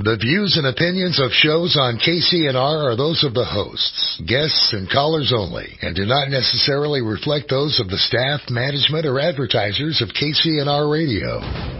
The views and opinions of shows on KCNR are those of the hosts, guests, and callers only, and do not necessarily reflect those of the staff, management, or advertisers of KCNR Radio.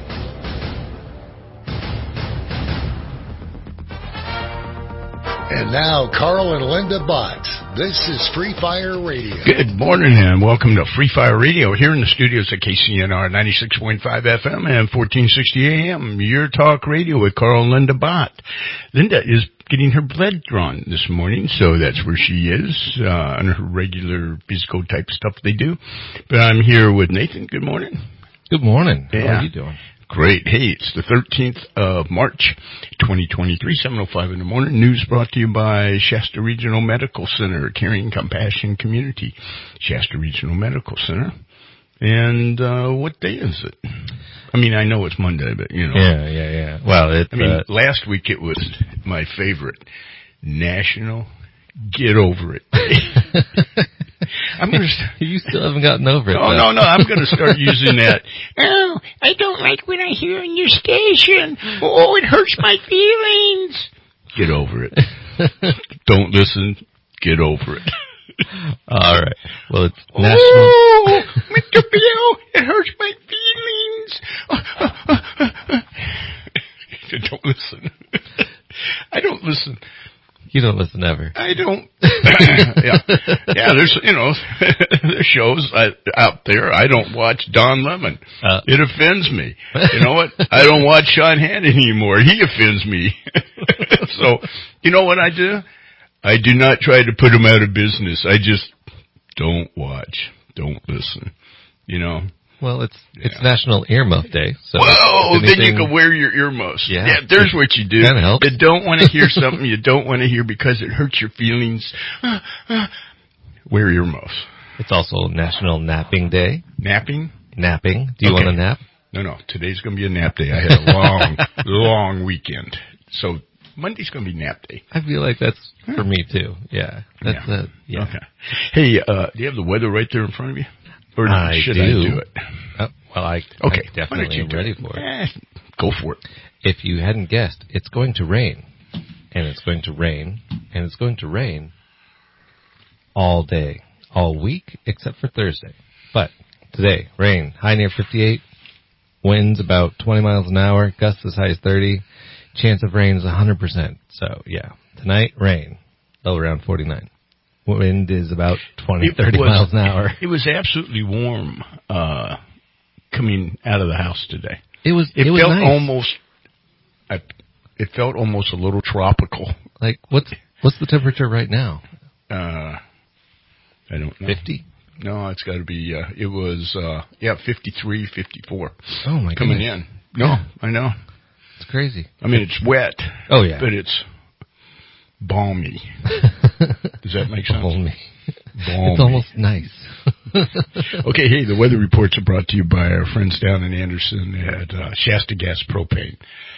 And now, Carl and Linda Bott. This is Free Fire Radio. Good morning and welcome to Free Fire Radio here in the studios at KCNR 96.5 FM and 1460 AM. Your talk radio with Carl and Linda Bott. Linda is getting her blood drawn this morning, so that's where she is on her regular physical type stuff they do. But I'm here with Nathan. Good morning. Good morning. Yeah. How are you doing? Great. Hey, it's the 13th of March, 2023, 7:05 in the morning. News brought to you by Shasta Regional Medical Center, Caring Compassion Community. Shasta Regional Medical Center. And what day is it? I mean, I know it's Monday, but, you know. Yeah. Well, last week it was my favorite, National Get Over It Day. You still haven't gotten over it. No, I'm going to start using that. Oh, I don't like what I hear on your station. Oh, it hurts my feelings. Get over it. Don't listen. Get over it. All right. Well, it's National... Oh, Mr. Bill, it hurts my feelings. Don't listen. I don't listen. You don't listen ever. I don't. Yeah. There's there's shows out there. I don't watch Don Lemon. It offends me. You know what? I don't watch Sean Hannon anymore. He offends me. So, you know what I do? I do not try to put him out of business. I just don't watch. Don't listen. You know. Well, it's National Earmuff Day. So whoa! Then you can wear your earmuffs. Yeah, there's what you do. That helps. You don't want to hear something you don't want to hear because it hurts your feelings. Wear earmuffs. It's also National Napping Day. Napping? Napping. Do you want to nap? No. Today's going to be a nap day. I had a long weekend. So Monday's going to be nap day. I feel like that's for me, too. Yeah. That's yeah. Okay. Hey, do you have the weather right there in front of you? Or should I do it? I definitely am ready for it. Go for it. If you hadn't guessed, it's going to rain. And it's going to rain. And it's going to rain all day. All week, except for Thursday. But today, rain. High near 58. Winds about 20 miles an hour. Gusts as high as 30. Chance of rain is 100%. So, yeah. Tonight, rain. Low around 49. Wind is about 30 miles an hour. It was absolutely warm coming out of the house today. It felt nice. It felt almost a little tropical. Like what's the temperature right now? I don't know. 50? No, it's got to be. It was 53, 54. Oh my god! Coming in. No, I know. It's crazy. I mean, it's wet. Oh yeah, but it's balmy. Does that make sense? Balmy. It's almost nice. Okay, hey, the weather reports are brought to you by our friends down in Anderson at Shasta Gas Propane.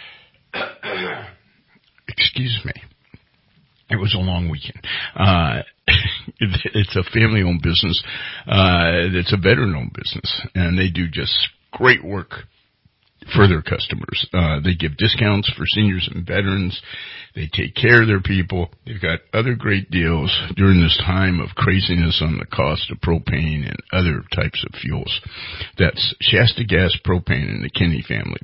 Excuse me. It was a long weekend. It's a family-owned business. It's a veteran-owned business, and they do just great work for their customers. They give discounts for seniors and veterans. They take care of their people. They've got other great deals during this time of craziness on the cost of propane and other types of fuels. That's Shasta Gas Propane and the Kenny family,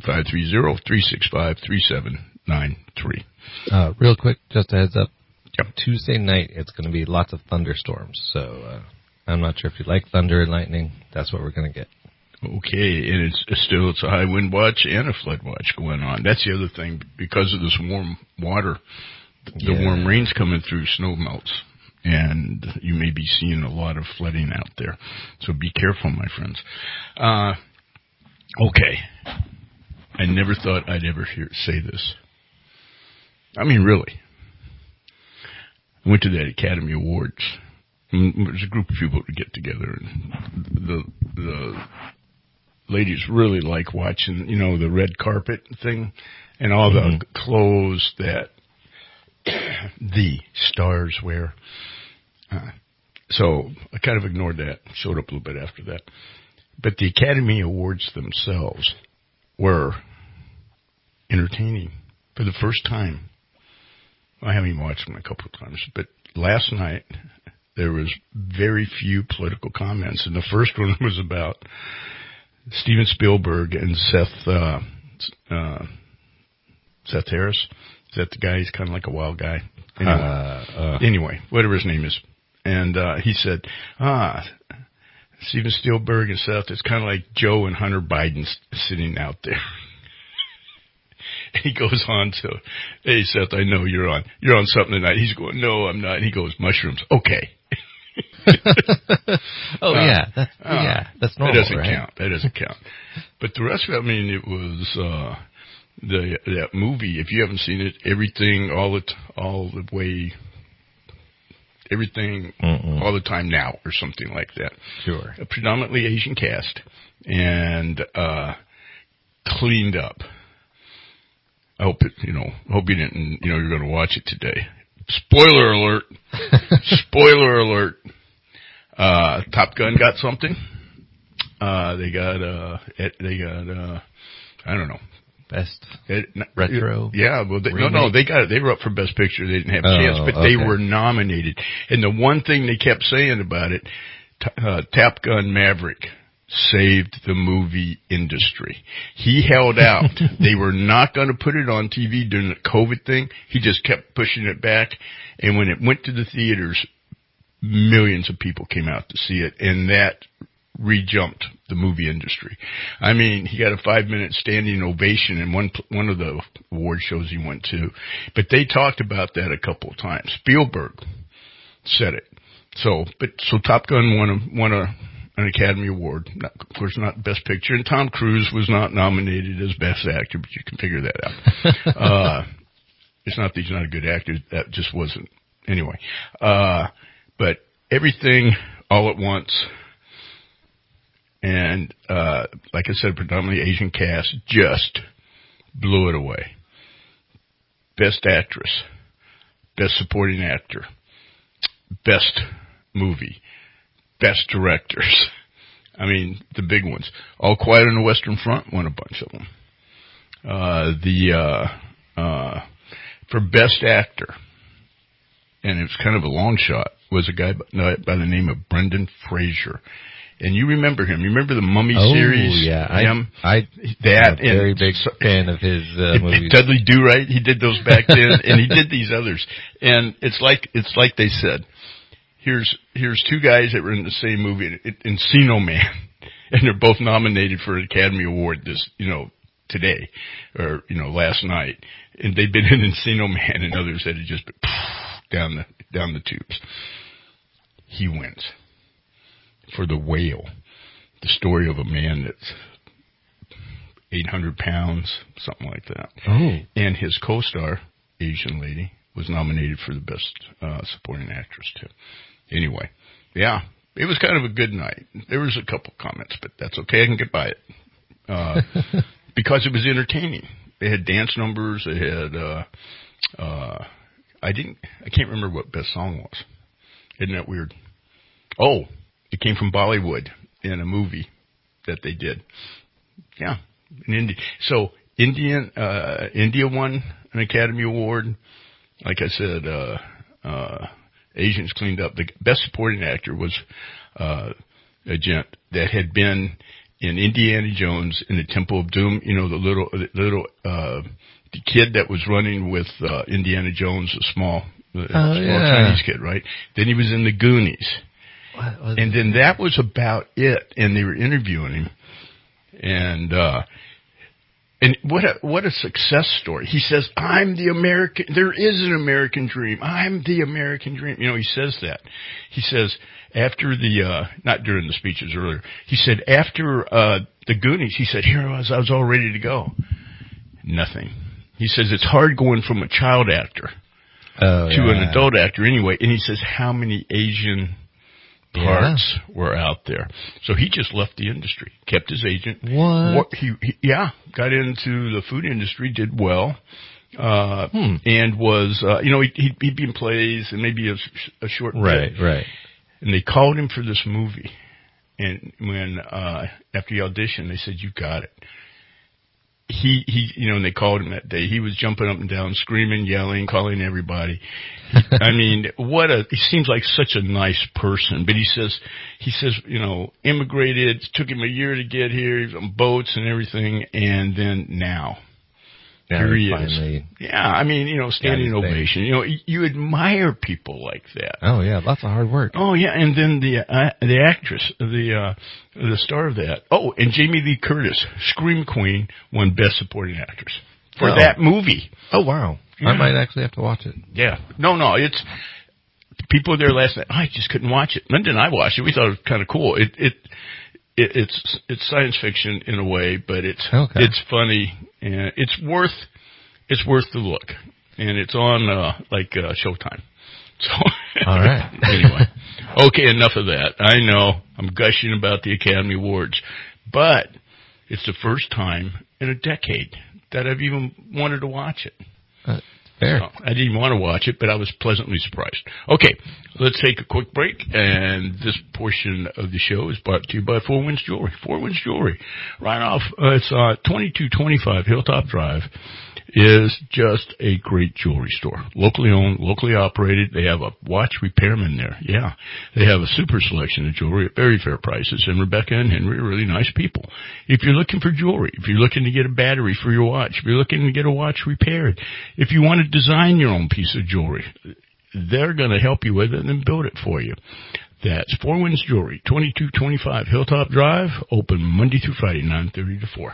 530-365-3793. Real quick, just a heads up. Yep. Tuesday night, it's going to be lots of thunderstorms. So I'm not sure if you like thunder and lightning. That's what we're going to get. Okay, and it's a high wind watch and a flood watch going on. That's the other thing, because of this warm water, the warm rains coming through, snow melts, and you may be seeing a lot of flooding out there. So be careful, my friends. Okay, I never thought I'd ever say this. I mean, really. I went to that Academy Awards. There's a group of people to get together, and the ladies really like watching, the red carpet thing and all the clothes that the stars wear. So I kind of ignored that, showed up a little bit after that. But the Academy Awards themselves were entertaining. for the first time, I haven't even watched them a couple of times, but last night there was very few political comments, and the first one was about Steven Spielberg and Seth Harris. Is that the guy? He's kind of like a wild guy. Anyway, whatever his name is. And he said, Steven Spielberg and Seth, it's kind of like Joe and Hunter Biden sitting out there. He goes on to, hey, Seth, I know you're on something tonight. He's going, no, I'm not. And he goes, mushrooms. Okay. That's normal. That doesn't count. But the rest of it, I mean, it was that movie. If you haven't seen it, everything, all the all the time now, or something like that. Sure. A predominantly Asian cast, and cleaned up. I hope you didn't. You're going to watch it today. Spoiler alert! Spoiler alert! Top Gun got something. They got I don't know. Best retro. Yeah, well, they got it. They were up for Best Picture. They didn't have a chance, but they were nominated. And the one thing they kept saying about it, Top Gun Maverick saved the movie industry. He held out. They were not going to put it on TV during the COVID thing. He just kept pushing it back. And when it went to the theaters, millions of people came out to see it, and that re-jumped the movie industry. I mean, he got a 5-minute standing ovation in one of the award shows he went to. But they talked about that a couple of times. Spielberg said it. So Top Gun won an Academy Award. Of course, not Best Picture. And Tom Cruise was not nominated as Best Actor, but you can figure that out. It's not that he's not a good actor. That just wasn't. Anyway. But everything all at once. And, like I said, predominantly Asian cast just blew it away. Best Actress. Best Supporting Actor. Best Movie. Best Directors. I mean, the big ones. All Quiet on the Western Front won a bunch of them. For Best Actor, and it was kind of a long shot, was a guy by the name of Brendan Fraser. And you remember him. You remember the Mummy series? Oh, yeah. I'm a very big fan of his movies. Dudley Do-Right, he did those back then, and he did these others. And it's like they said, here's two guys that were in the same movie, Encino Man, and they're both nominated for an Academy Award today, or, last night. And they'd been in Encino Man, and others that had just been down the tubes. He wins. For The Whale, the story of a man that's 800 pounds, something like that. Oh. And his co-star, Asian lady, was nominated for the Best Supporting Actress, too. Anyway, yeah, it was kind of a good night. There was a couple comments, but that's okay. I can get by it. Because it was entertaining. They had dance numbers. They had, I can't remember what Best Song was. Isn't that weird? Oh, it came from Bollywood in a movie that they did. Yeah, in India. So India won an Academy Award. Like I said, Asians cleaned up. The Best Supporting Actor was a gent that had been in Indiana Jones in the Temple of Doom. The little the kid that was running with Indiana Jones, a small Chinese kid, right? Then he was in the Goonies. And then that was about it, and they were interviewing him, and what a success story. He says, "I'm the American. There is an American dream. I'm the American dream." He says that. He says after the not during the speeches earlier. He said after the Goonies. He said, "Here I was all ready to go." Nothing. He says it's hard going from a child actor to an adult actor anyway. And he says how many Asian parts were out there. So he just left the industry, kept his agent. What? He got into the food industry, did well, and was, he'd be in plays and maybe a short bit. Right. And they called him for this movie. And when, after the audition, they said, "You got it." and they called him that day. He was jumping up and down, screaming, yelling, calling everybody. I mean, he seems like such a nice person, but he says, immigrated, it took him a year to get here, he was on boats and everything, and then now. Here he is. Yeah, I mean, standing ovation. You admire people like that. Oh yeah, lots of hard work. Oh yeah, and then the actress, the star of that. Oh, and Jamie Lee Curtis, Scream Queen, won Best Supporting Actress for that movie. Oh wow, yeah. I might actually have to watch it. Yeah, no, it's people there last night. I just couldn't watch it. Linda and I watched it. We thought it was kind of cool. It's science fiction in a way, but it's funny and it's worth the look, and it's on Showtime. So all right. Anyway, okay, enough of that. I know I'm gushing about the Academy Awards, but it's the first time in a decade that I've even wanted to watch it. Fair. So I didn't want to watch it, but I was pleasantly surprised. Okay, let's take a quick break, and this portion of the show is brought to you by Four Winds Jewelry. Four Winds Jewelry, right off, it's 2225 Hilltop Drive, is just a great jewelry store. Locally owned, locally operated. They have a watch repairman there. Yeah. They have a super selection of jewelry at very fair prices. And Rebecca and Henry are really nice people. If you're looking for jewelry, if you're looking to get a battery for your watch, if you're looking to get a watch repaired, if you want to design your own piece of jewelry, they're going to help you with it and build it for you. That's Four Winds Jewelry, 2225 Hilltop Drive, open Monday through Friday, 9:30 to 4.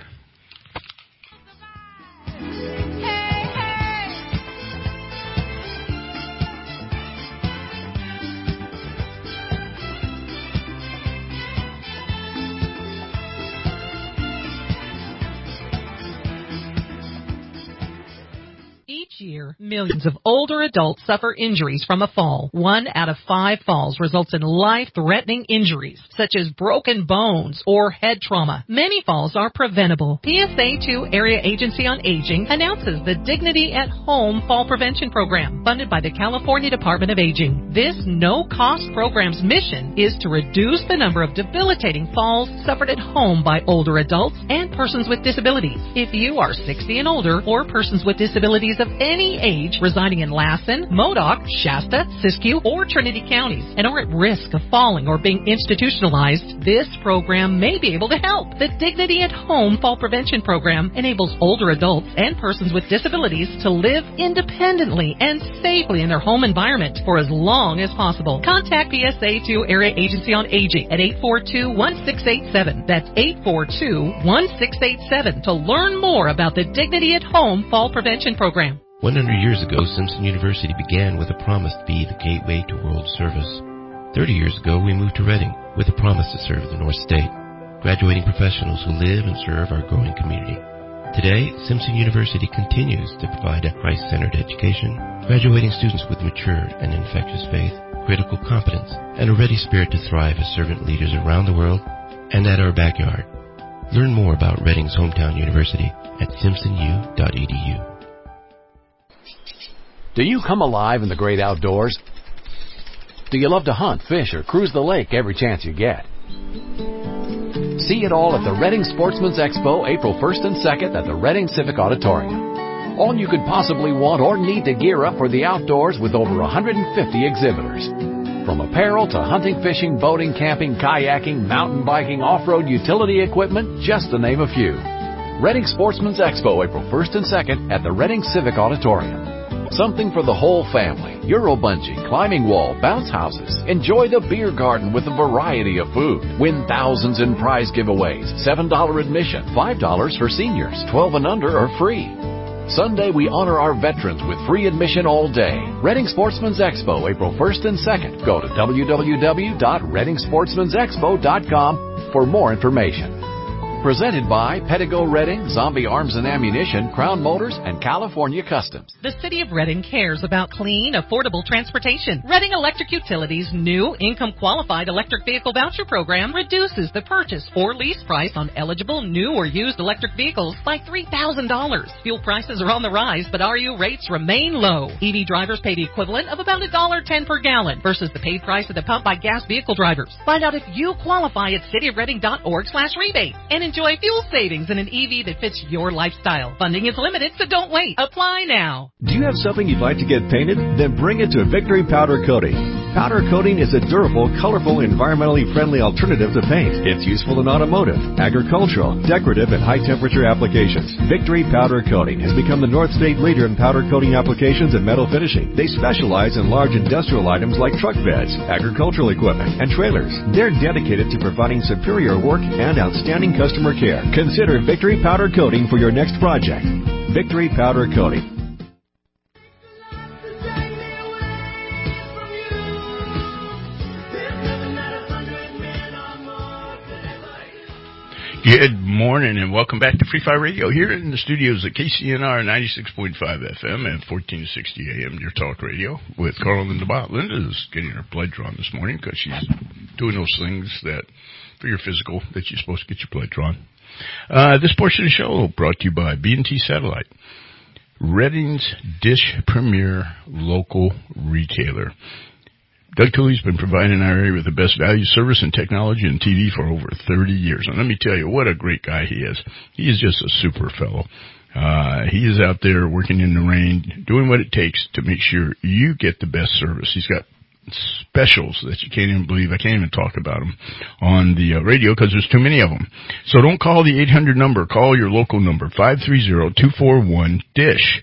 Each year, millions of older adults suffer injuries from a fall. 1 out of 5 falls results in life-threatening injuries, such as broken bones or head trauma. Many falls are preventable. PSA 2 Area Agency on Aging announces the Dignity at Home Fall Prevention Program, funded by the California Department of Aging. This no-cost program's mission is to reduce the number of debilitating falls suffered at home by older adults and persons with disabilities. If you are 60 and older or persons with disabilities of any age residing in Lassen, Modoc, Shasta, Siskiyou, or Trinity counties and are at risk of falling or being institutionalized, this program may be able to help. The Dignity at Home Fall Prevention Program enables older adults and persons with disabilities to live independently and safely in their home environment for as long as possible. Contact PSA 2 Area Agency on Aging at 842-1687. That's 842-1687 to learn more about the Dignity at Home Fall Prevention Program. 100 years ago, Simpson University began with a promise to be the gateway to world service. 30 years ago, we moved to Reading with a promise to serve the North State, graduating professionals who live and serve our growing community. Today, Simpson University continues to provide a Christ-centered education, graduating students with mature and infectious faith, critical competence, and a ready spirit to thrive as servant leaders around the world and at our backyard. Learn more about Reading's hometown university at simpsonu.edu. Do you come alive in the great outdoors? Do you love to hunt, fish, or cruise the lake every chance you get? See it all at the Reading Sportsman's Expo, April 1st and 2nd at the Reading Civic Auditorium. All you could possibly want or need to gear up for the outdoors with over 150 exhibitors. From apparel to hunting, fishing, boating, camping, kayaking, mountain biking, off-road utility equipment, just to name a few. Reading Sportsman's Expo, April 1st and 2nd at the Reading Civic Auditorium. Something for the whole family. Euro bungee, climbing wall, bounce houses. Enjoy the beer garden with a variety of food. Win thousands in prize giveaways. $7 admission, $5 for seniors. 12 and under are free. Sunday, we honor our veterans with free admission all day. Reading Sportsman's Expo, April 1st and 2nd. Go to www.readingsportsmansexpo.com for more information. Presented by Pedigo Reading, Zombie Arms and Ammunition, Crown Motors, and California Customs. The City of Reading cares about clean, affordable transportation. Reading Electric Utilities' new income-qualified electric vehicle voucher program reduces the purchase or lease price on eligible new or used electric vehicles by $3,000. Fuel prices are on the rise, but RU rates remain low. EV drivers pay the equivalent of about $1.10 per gallon versus the paid price at the pump by gas vehicle drivers. Find out if you qualify at cityofreading.org/rebate. And enjoy fuel savings in an EV that fits your lifestyle. Funding is limited, so don't wait. Apply now. Do you have something you'd like to get painted? Then bring it to Victory Powder Coating. Powder coating is a durable, colorful, environmentally friendly alternative to paint. It's useful in automotive, agricultural, decorative, and high-temperature applications. Victory Powder Coating has become the North State leader in powder coating applications and metal finishing. They specialize in large industrial items like truck beds, agricultural equipment, and trailers. They're dedicated to providing superior work and outstanding customer care. Consider Victory Powder Coating for your next project. Victory Powder Coating. Good morning and welcome back to Free Fire Radio here in the studios at KCNR 96.5 FM and 1460 AM, your talk radio with Carl and Linda Bott. Linda is getting her blood drawn this morning because she's doing those things that, for your physical, that you're supposed to get your blood drawn. This portion of the show brought to you by B&T Satellite, Redding's Dish Premier Local Retailer. Doug Cooley's been providing our area with the best value, service, and technology in TV for over 30 years. And let me tell you, what a great guy he is. He is just a super fellow. He is out there working in the rain, doing what it takes to make sure you get the best service. He's got specials that you can't even believe. I can't even talk about them on the radio because there's too many of them. So don't call the 800 number. Call your local number, 530-241-DISH,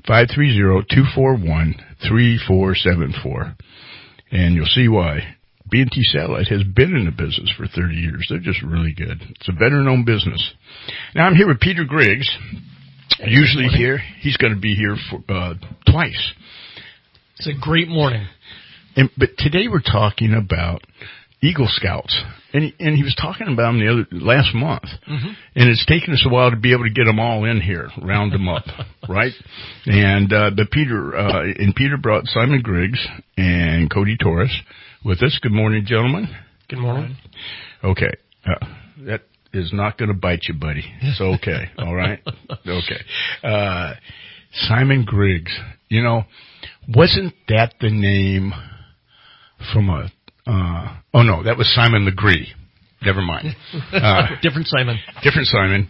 530-241-3474. And you'll see why. B&T Satellite has been in the business for 30 years. They're just really good. It's a veteran-owned business. Now, I'm here with Peter Griggs. Usually here. He's going to be here for twice. It's a great morning. But today we're talking about Eagle Scouts. And he was talking about them last month. Mm-hmm. And it's taken us a while to be able to get them all in here, round them up, right? And but Peter brought Simon Griggs and Cody Torres with us. Good morning, gentlemen. Good morning. Okay. That is not going to bite you, buddy. It's okay. All right? Okay. Simon Griggs. You know, wasn't that the name from a... oh, no, that was Simon Legree. Never mind. Different Simon. Different Simon.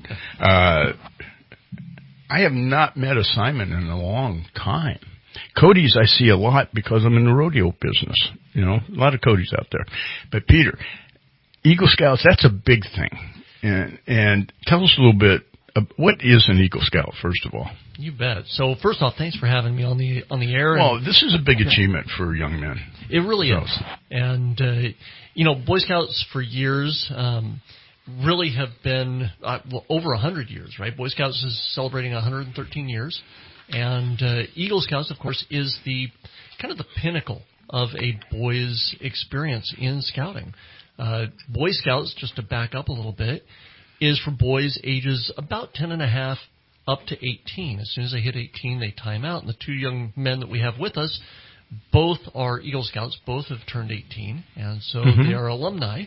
I have not met a Simon in a long time. Cody's I see a lot because I'm in the rodeo business. You know, a lot of Cody's out there. But Peter, Eagle Scouts, that's a big thing. And tell us a little bit, what is an Eagle Scout, first of all? You bet. So first off, thanks for having me on the air. Well, this is a big achievement for young men. It really is. And, you know, Boy Scouts for years really have been over 100 years, right? Boy Scouts is celebrating 113 years. And Eagle Scouts, of course, is the kind of the pinnacle of a boy's experience in scouting. Boy Scouts, just to back up a little bit, is for boys ages about 10 and a half up to 18. As soon as they hit 18, they time out. And the two young men that we have with us, both are Eagle Scouts. Both have turned 18, and so they are alumni.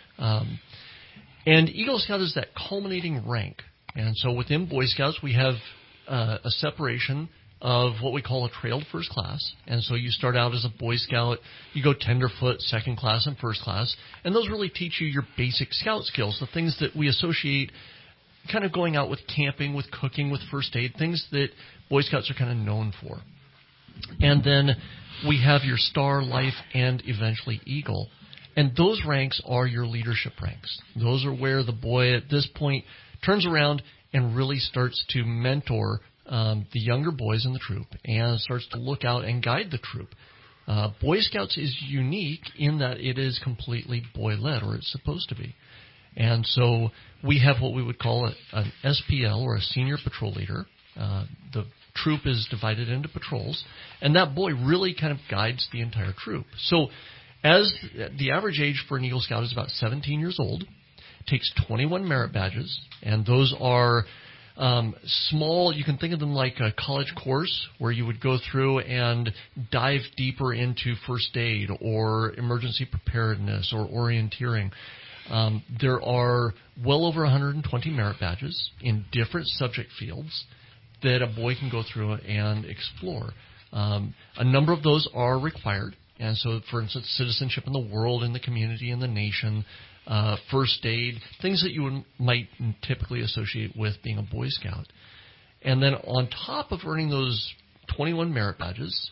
And Eagle Scout is that culminating rank. And so within Boy Scouts, we have a separation of what we call a trailed first class. And so you start out as a Boy Scout, you go tenderfoot, second class, and first class. And those really teach you your basic scout skills, the things that we associate kind of going out with camping, with cooking, with first aid, things that Boy Scouts are kind of known for. And then we have your Star, Life, and eventually Eagle. And those ranks are your leadership ranks. Those are where the boy at this point turns around and really starts to mentor the younger boys in the troop and starts to look out and guide the troop. Boy Scouts is unique in that it is completely boy-led, or it's supposed to be. And so we have what we would call an SPL, or a senior patrol leader. The troop is divided into patrols, and that boy really kind of guides the entire troop. So as the average age for an Eagle Scout is about 17 years old, takes 21 merit badges, and those are small. You can think of them like a college course where you would go through and dive deeper into first aid or emergency preparedness or orienteering. There are well over 120 merit badges in different subject fields that a boy can go through and explore. A number of those are required. And so, for instance, citizenship in the world, in the community, in the nation, first aid, things that you might typically associate with being a Boy Scout. And then on top of earning those 21 merit badges,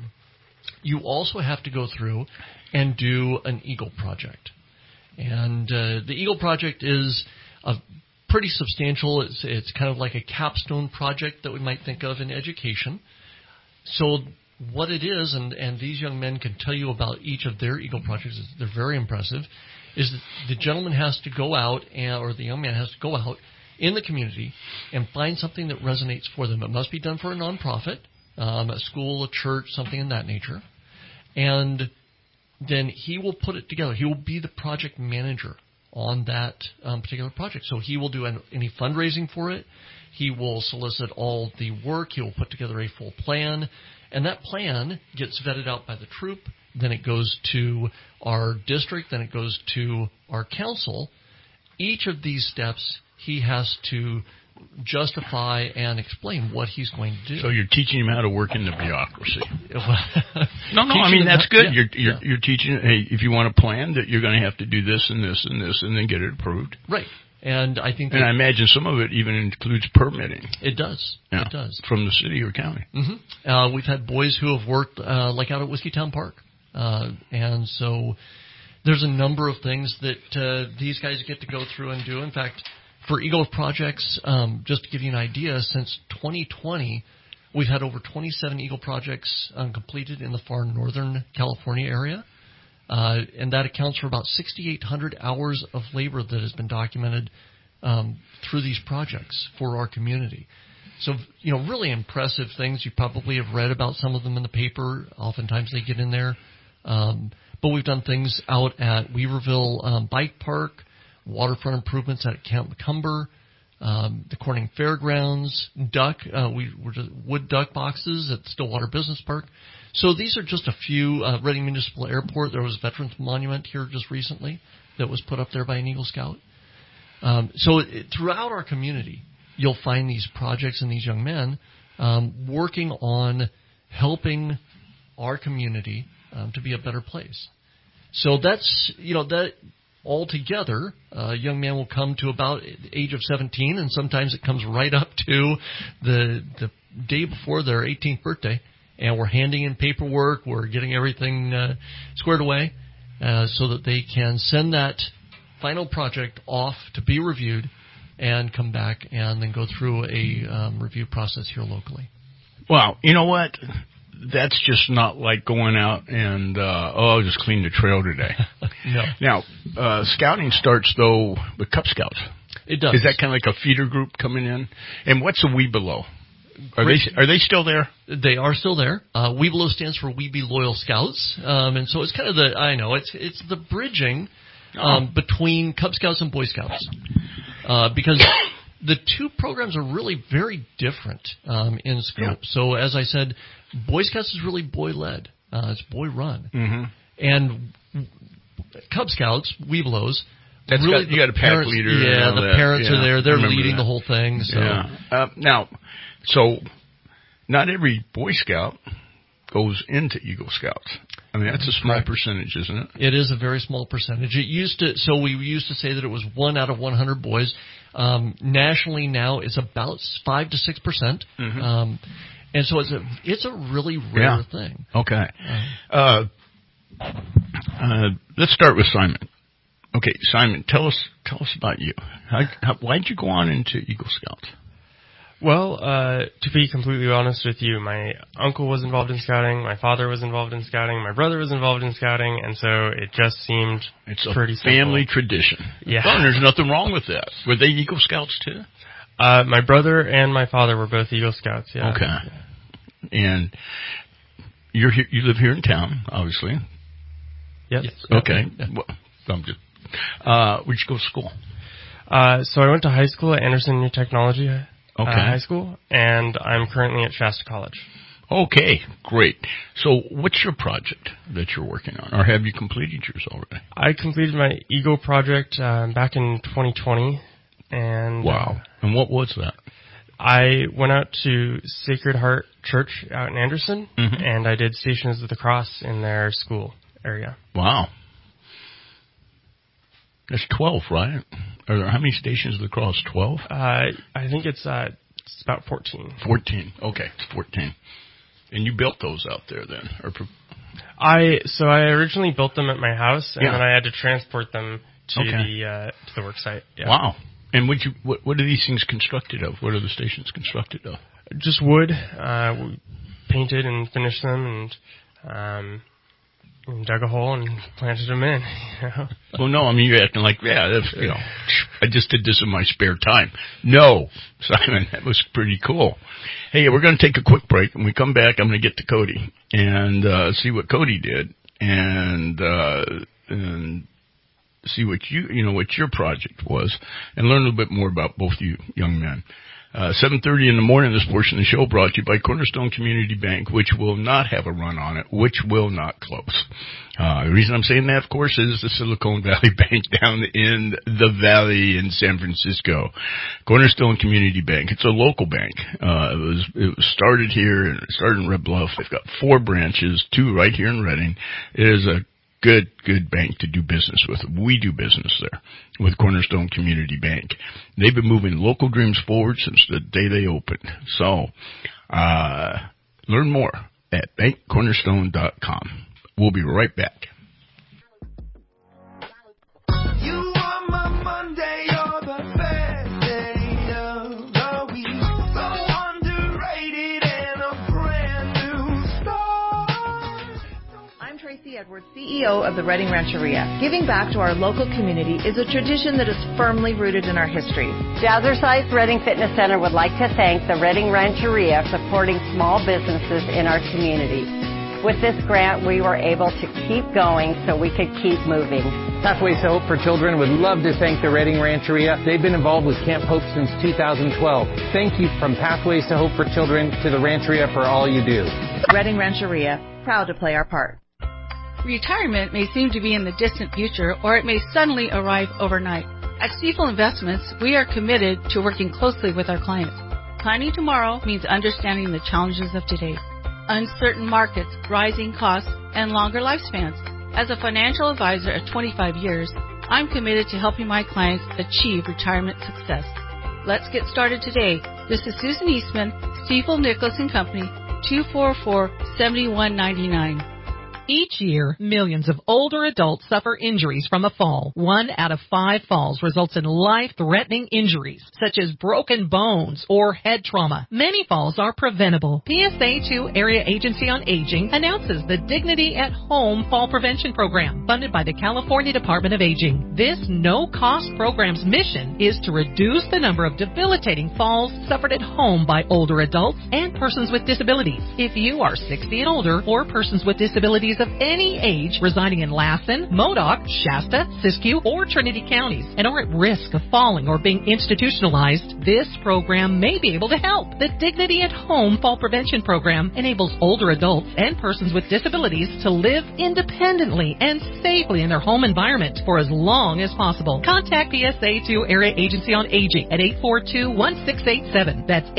you also have to go through and do an Eagle Project. And the Eagle Project is a pretty substantial. It's kind of like a capstone project that we might think of in education. So what it is, and these young men can tell you about each of their Eagle Projects, they're very impressive, is that the gentleman has to go out, or the young man has to go out in the community and find something that resonates for them. It must be done for a nonprofit, a school, a church, something in that nature. And then he will put it together. He will be the project manager on that particular project. So he will do any fundraising for it. He will solicit all the work. He will put together a full plan. And that plan gets vetted out by the troop. Then it goes to our district. Then it goes to our council. Each of these steps, he has to justify and explain what he's going to do. So you're teaching him how to work in the bureaucracy. No, I mean, that's good. Yeah, you're teaching, hey, if you want a plan, that you're going to have to do this and this and this, and then get it approved. Right. And I think, and I imagine some of it even includes permitting. It does. Yeah, it does. From the city or county. Mm-hmm. We've had boys who have worked like out at Whiskeytown Park, and so there's a number of things that these guys get to go through and do. In fact, for Eagle Projects, just to give you an idea, since 2020, we've had over 27 Eagle Projects completed in the far northern California area. And that accounts for about 6,800 hours of labor that has been documented through these projects for our community. So, really impressive things. You probably have read about some of them in the paper. Oftentimes they get in there. But we've done things out at Weaverville Bike Park, waterfront improvements at Camp McCumber, the Corning Fairgrounds, wood duck boxes at Stillwater Business Park. So these are just a few. Reading Municipal Airport, there was a Veterans Monument here just recently that was put up there by an Eagle Scout. So throughout our community, you'll find these projects and these young men working on helping our community to be a better place. So that's, that altogether, a young man will come to about the age of 17, and sometimes it comes right up to the day before their 18th birthday, and we're handing in paperwork, we're getting everything squared away so that they can send that final project off to be reviewed and come back and then go through a review process here locally. Wow, you know what? That's just not like going out and, I'll just clean the trail today. No. Now, scouting starts, though, with Cub Scouts. It does. Is that kind of like a feeder group coming in? And what's a Webelow? Are they still there? They are still there. Webelow stands for We Be Loyal Scouts. And so it's kind of it's the bridging between Cub Scouts and Boy Scouts. Because the two programs are really very different in scope. Yeah. So as I said, Boy Scouts is really boy-led. It's boy-run. Mm-hmm. And Cub Scouts, Webelows, you got a pack leader. Yeah, the parents are there. They're leading the whole thing. So. Yeah. Now, so not every Boy Scout goes into Eagle Scouts. I mean, that's a small percentage, isn't it? It is a very small percentage. We used to say that it was 1 out of 100 boys. Nationally now, it's about 5 to 6%. Mm-hmm. And so it's a really rare thing. Okay. Let's start with Simon. Okay, Simon, tell us about you. Why did you go on into Eagle Scouts? Well, to be completely honest with you, my uncle was involved in scouting, my father was involved in scouting, my brother was involved in scouting, and so it just seemed pretty simple. Family tradition. Yeah. Well, there's nothing wrong with that. Were they Eagle Scouts too? My brother and my father were both Eagle Scouts, yeah. Okay. And you live here in town, obviously. Yes. Okay. Yeah. Well, where'd you go to school? So I went to high school at Anderson New Technology High School, and I'm currently at Shasta College. Okay, great. So what's your project that you're working on, or have you completed yours already? I completed my Eagle project back in 2020. And wow. And what was that? I went out to Sacred Heart Church out in Anderson, mm-hmm. and I did Stations of the Cross in their school area. Wow. That's 12, right? How many stations across? 12? I think it's about 14. 14. Okay, it's 14. And you built those out there then? I originally built them at my house, and then I had to transport them to the work site. Yeah. Wow. And what are these things constructed of? What are the stations constructed of? Just wood. We painted and finished them, and dug a hole and planted them in. You know? Well, no, I mean, you're acting like, that's, I just did this in my spare time. No, Simon, that was pretty cool. Hey, we're going to take a quick break. When we come back, I'm going to get to Cody and see what Cody did and see what what your project was, and learn a little bit more about both you young men. 7:30 in the morning, this portion of the show brought to you by Cornerstone Community Bank, which will not have a run on it, which will not close. The reason I'm saying that, of course, is the Silicon Valley Bank down in the Valley in San Francisco. Cornerstone Community Bank. It's a local bank. It was started here, and it started in Red Bluff. They've got 4 branches, 2 right here in Redding. It is a good bank to do business with. We do business there with Cornerstone Community Bank. They've been moving local dreams forward since the day they opened. So, learn more at bankcornerstone.com. We'll be right back. You are my Monday, you're the best day of the week. So underrated and a brand new start. I'm Tracy Edwards, CEO of the Redding Rancheria. Giving back to our local community is a tradition that is firmly rooted in our history. Jazzercise Redding Fitness Center would like to thank the Redding Rancheria for supporting small businesses in our community. With this grant, we were able to keep going so we could keep moving. Pathways to Hope for Children would love to thank the Redding Rancheria. They've been involved with Camp Hope since 2012. Thank you from Pathways to Hope for Children to the Rancheria for all you do. Redding Rancheria, proud to play our part. Retirement may seem to be in the distant future, or it may suddenly arrive overnight. At Stifel Investments, we are committed to working closely with our clients. Planning tomorrow means understanding the challenges of today. Uncertain markets, rising costs, and longer lifespans. As a financial advisor of 25 years, I'm committed to helping my clients achieve retirement success. Let's get started today. This is Susan Eastman, Stifel Nicholas & Company, 244-7199. Each year, millions of older adults suffer injuries from a fall. 1 out of 5 falls results in life-threatening injuries, such as broken bones or head trauma. Many falls are preventable. PSA 2 Area Agency on Aging announces the Dignity at Home Fall Prevention Program, funded by the California Department of Aging. This no-cost program's mission is to reduce the number of debilitating falls suffered at home by older adults and persons with disabilities. If you are 60 and older, or persons with disabilities of any age residing in Lassen, Modoc, Shasta, Siskiyou, or Trinity counties and are at risk of falling or being institutionalized, this program may be able to help. The Dignity at Home Fall Prevention Program enables older adults and persons with disabilities to live independently and safely in their home environment for as long as possible. Contact PSA 2 Area Agency on Aging at 842-1687. That's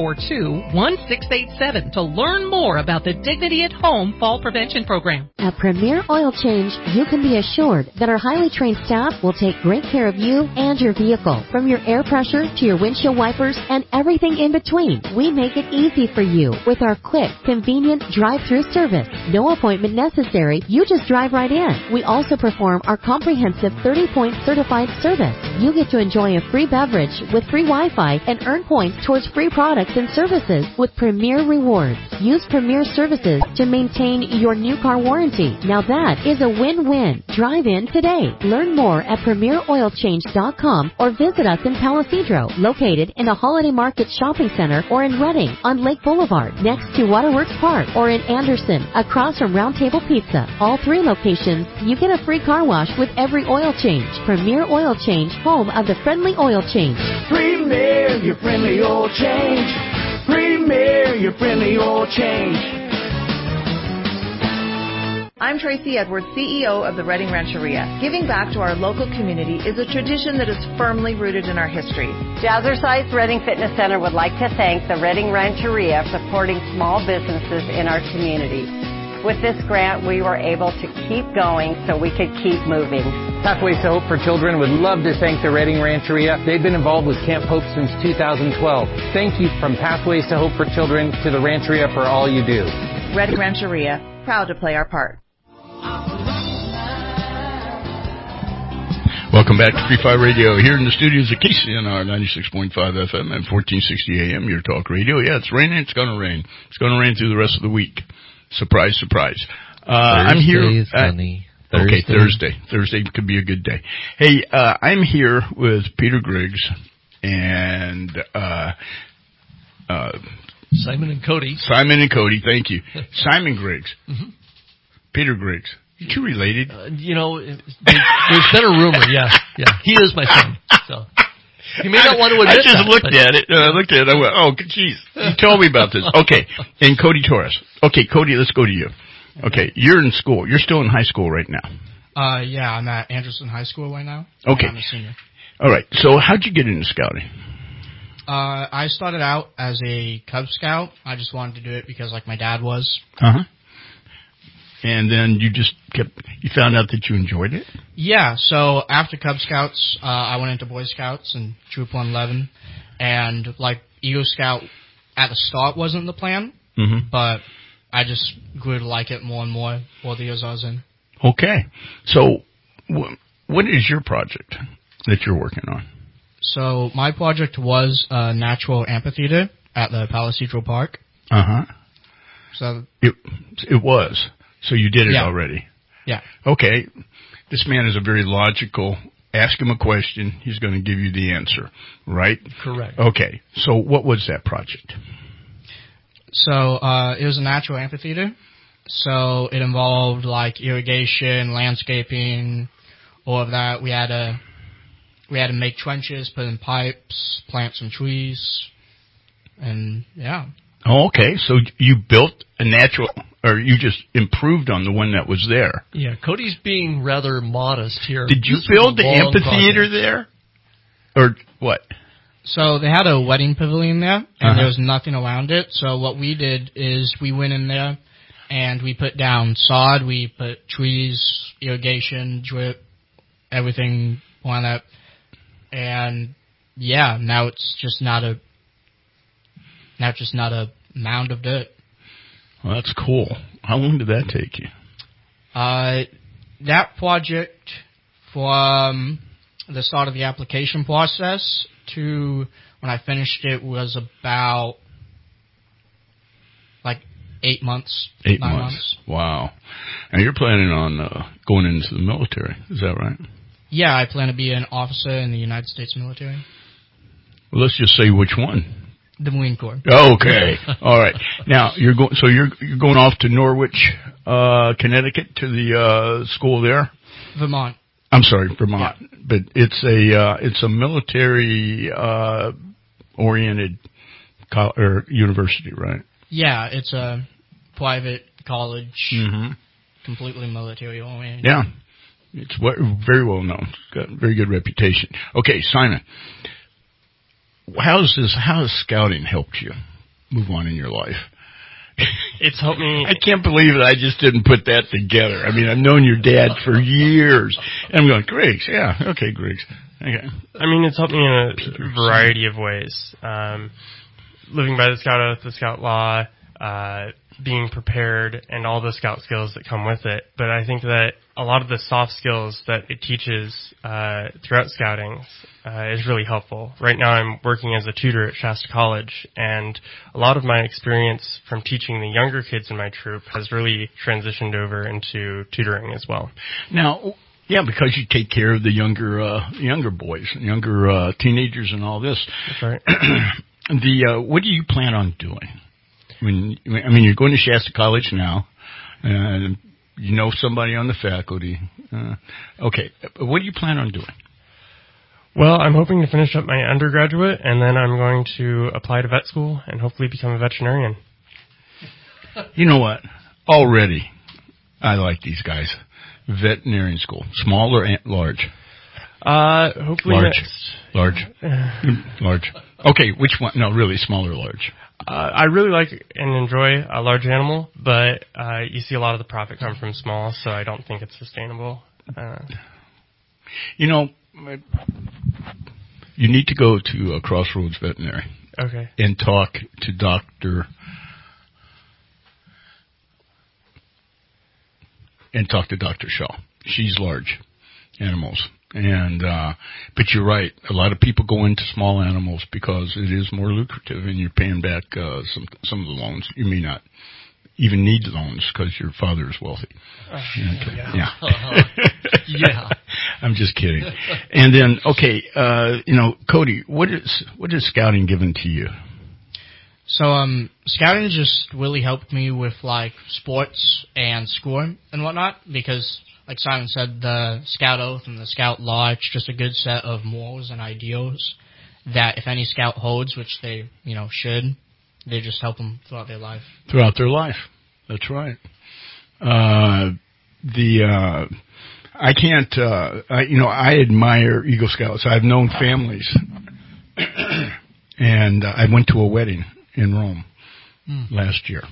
842-1687 to learn more about the Dignity at Home Fall Prevention Program. At Premier Oil Change, you can be assured that our highly trained staff will take great care of you and your vehicle. From your air pressure to your windshield wipers and everything in between, we make it easy for you with our quick, convenient drive-through service. No appointment necessary. You just drive right in. We also perform our comprehensive 30-point certified service. You get to enjoy a free beverage with free Wi-Fi and earn points towards free products and services with Premier Rewards. Use Premier services to maintain your new car warranty. Now that is a win-win. Drive in today. Learn more at PremierOilChange.com or visit us in Palisadro, located in the Holiday Market Shopping Center, or in Redding on Lake Boulevard, next to Waterworks Park, or in Anderson, across from Round Table Pizza. All 3 locations, you get a free car wash with every oil change. Premier Oil Change, home of the friendly oil change. Premier, your friendly oil change. Premier, your friendly oil change. I'm Tracy Edwards, CEO of the Redding Rancheria. Giving back to our local community is a tradition that is firmly rooted in our history. Jazzercise Redding Fitness Center would like to thank the Redding Rancheria for supporting small businesses in our community. With this grant, we were able to keep going so we could keep moving. Pathways to Hope for Children would love to thank the Redding Rancheria. They've been involved with Camp Hope since 2012. Thank you from Pathways to Hope for Children to the Rancheria for all you do. Redding Rancheria, proud to play our part. Welcome back to Free Fire Radio here in the studios of KCNR 96.5 FM and 1460 AM, your talk radio. Yeah, it's raining. It's going to rain. It's going to rain through the rest of the week. Surprise, surprise. I'm here. Okay, Thursday. Thursday could be a good day. Hey, I'm here with Peter Griggs and Simon and Cody. Simon and Cody, thank you. Simon Griggs. Mm-hmm. Peter Griggs. You two related? There's been a rumor, yeah. He is my son, so. He may not want to admit I just looked at it, and I looked at it, and I went, oh, jeez, you told me about this. Okay, and Cody Torres. Okay, Cody, let's go to you. Okay, you're in school. You're still in high school right now. Yeah, I'm at Anderson High School right now. Okay. I'm a senior. All right, so how'd you get into scouting? I started out as a Cub Scout. I just wanted to do it because, like, my dad was. Uh-huh. And then you found out that you enjoyed it? Yeah, so after Cub Scouts, I went into Boy Scouts and Troop 111. And, like, Eagle Scout at the start wasn't the plan, but I just grew to like it more and more the years I was in. Okay. So what is your project that you're working on? So my project was a natural amphitheater at the Palisadro Park. Uh-huh. So it was. So you did it already? Yeah. Okay. This man is a very logical. Ask him a question, he's going to give you the answer, right? Correct. Okay. So what was that project? So it was a natural amphitheater. So it involved, like, irrigation, landscaping, all of that. We had to make trenches, put in pipes, plant some trees, and yeah. Oh, okay. So you built a natural, or you just improved on the one that was there. Yeah, Cody's being rather modest here. Did you build the amphitheater there? Or what? So they had a wedding pavilion there, and there was nothing around it. So what we did is we went in there, and we put down sod, we put trees, irrigation, drip, everything on that. And, yeah, now it's just not a mound of dirt. Well, that's cool. How long did that take you? That project, from the start of the application process to when I finished it, was about, like, 8 months. 8 9 months. Wow. And you're planning on going into the military, is that right? Yeah, I plan to be an officer in the United States military. Well, let's just say which one. The Marine Corps. Okay. All right. Now you're going off to Norwich, Connecticut, to the school there. Vermont. I'm sorry, Vermont. Yeah. But it's a military oriented university, right? Yeah, it's a private college, completely military oriented. Yeah, it's very well known. It's got a very good reputation. Okay, Simon. How has scouting helped you move on in your life? It's helped me. I can't believe that I just didn't put that together. I mean, I've known your dad for years. And I'm going, Griggs. Yeah, okay, Griggs. Okay. I mean, it's helped me in a variety of ways. Living by the Scout Oath, the Scout Law, being prepared, and all the Scout skills that come with it. But I think that a lot of the soft skills that it teaches throughout scouting is really helpful. Right now I'm working as a tutor at Shasta College, and a lot of my experience from teaching the younger kids in my troop has really transitioned over into tutoring as well. Now, yeah, because you take care of the younger boys, younger teenagers and all this. That's right. What do you plan on doing? I mean, you're going to Shasta College now, and you know somebody on the faculty. Okay, what do you plan on doing? Well, I'm hoping to finish up my undergraduate, and then I'm going to apply to vet school and hopefully become a veterinarian. You know what? Already, I like these guys. Veterinarian school. Small or large? Hopefully large. next. Large. Large. Okay, which one? No, really, small or large? I really like and enjoy a large animal, but you see a lot of the profit come from small, so I don't think it's sustainable. You know, you need to go to Crossroads Veterinary. Okay. And talk to Dr. Shaw. She's large animals. And, but you're right. A lot of people go into small animals because it is more lucrative and you're paying back, some of the loans. You may not even need loans because your father is wealthy. Okay. Yeah. Yeah. I'm just kidding. And then, okay, Cody, what is scouting given to you? So, scouting just really helped me with, like, sports and school and whatnot, because, like Simon said, the Scout Oath and the Scout Law, it's just a good set of morals and ideals that if any scout holds, which they, should, they just help them throughout their life. Throughout their life. That's right. I admire Eagle Scouts. I've known families, and I went to a wedding in Rome last year.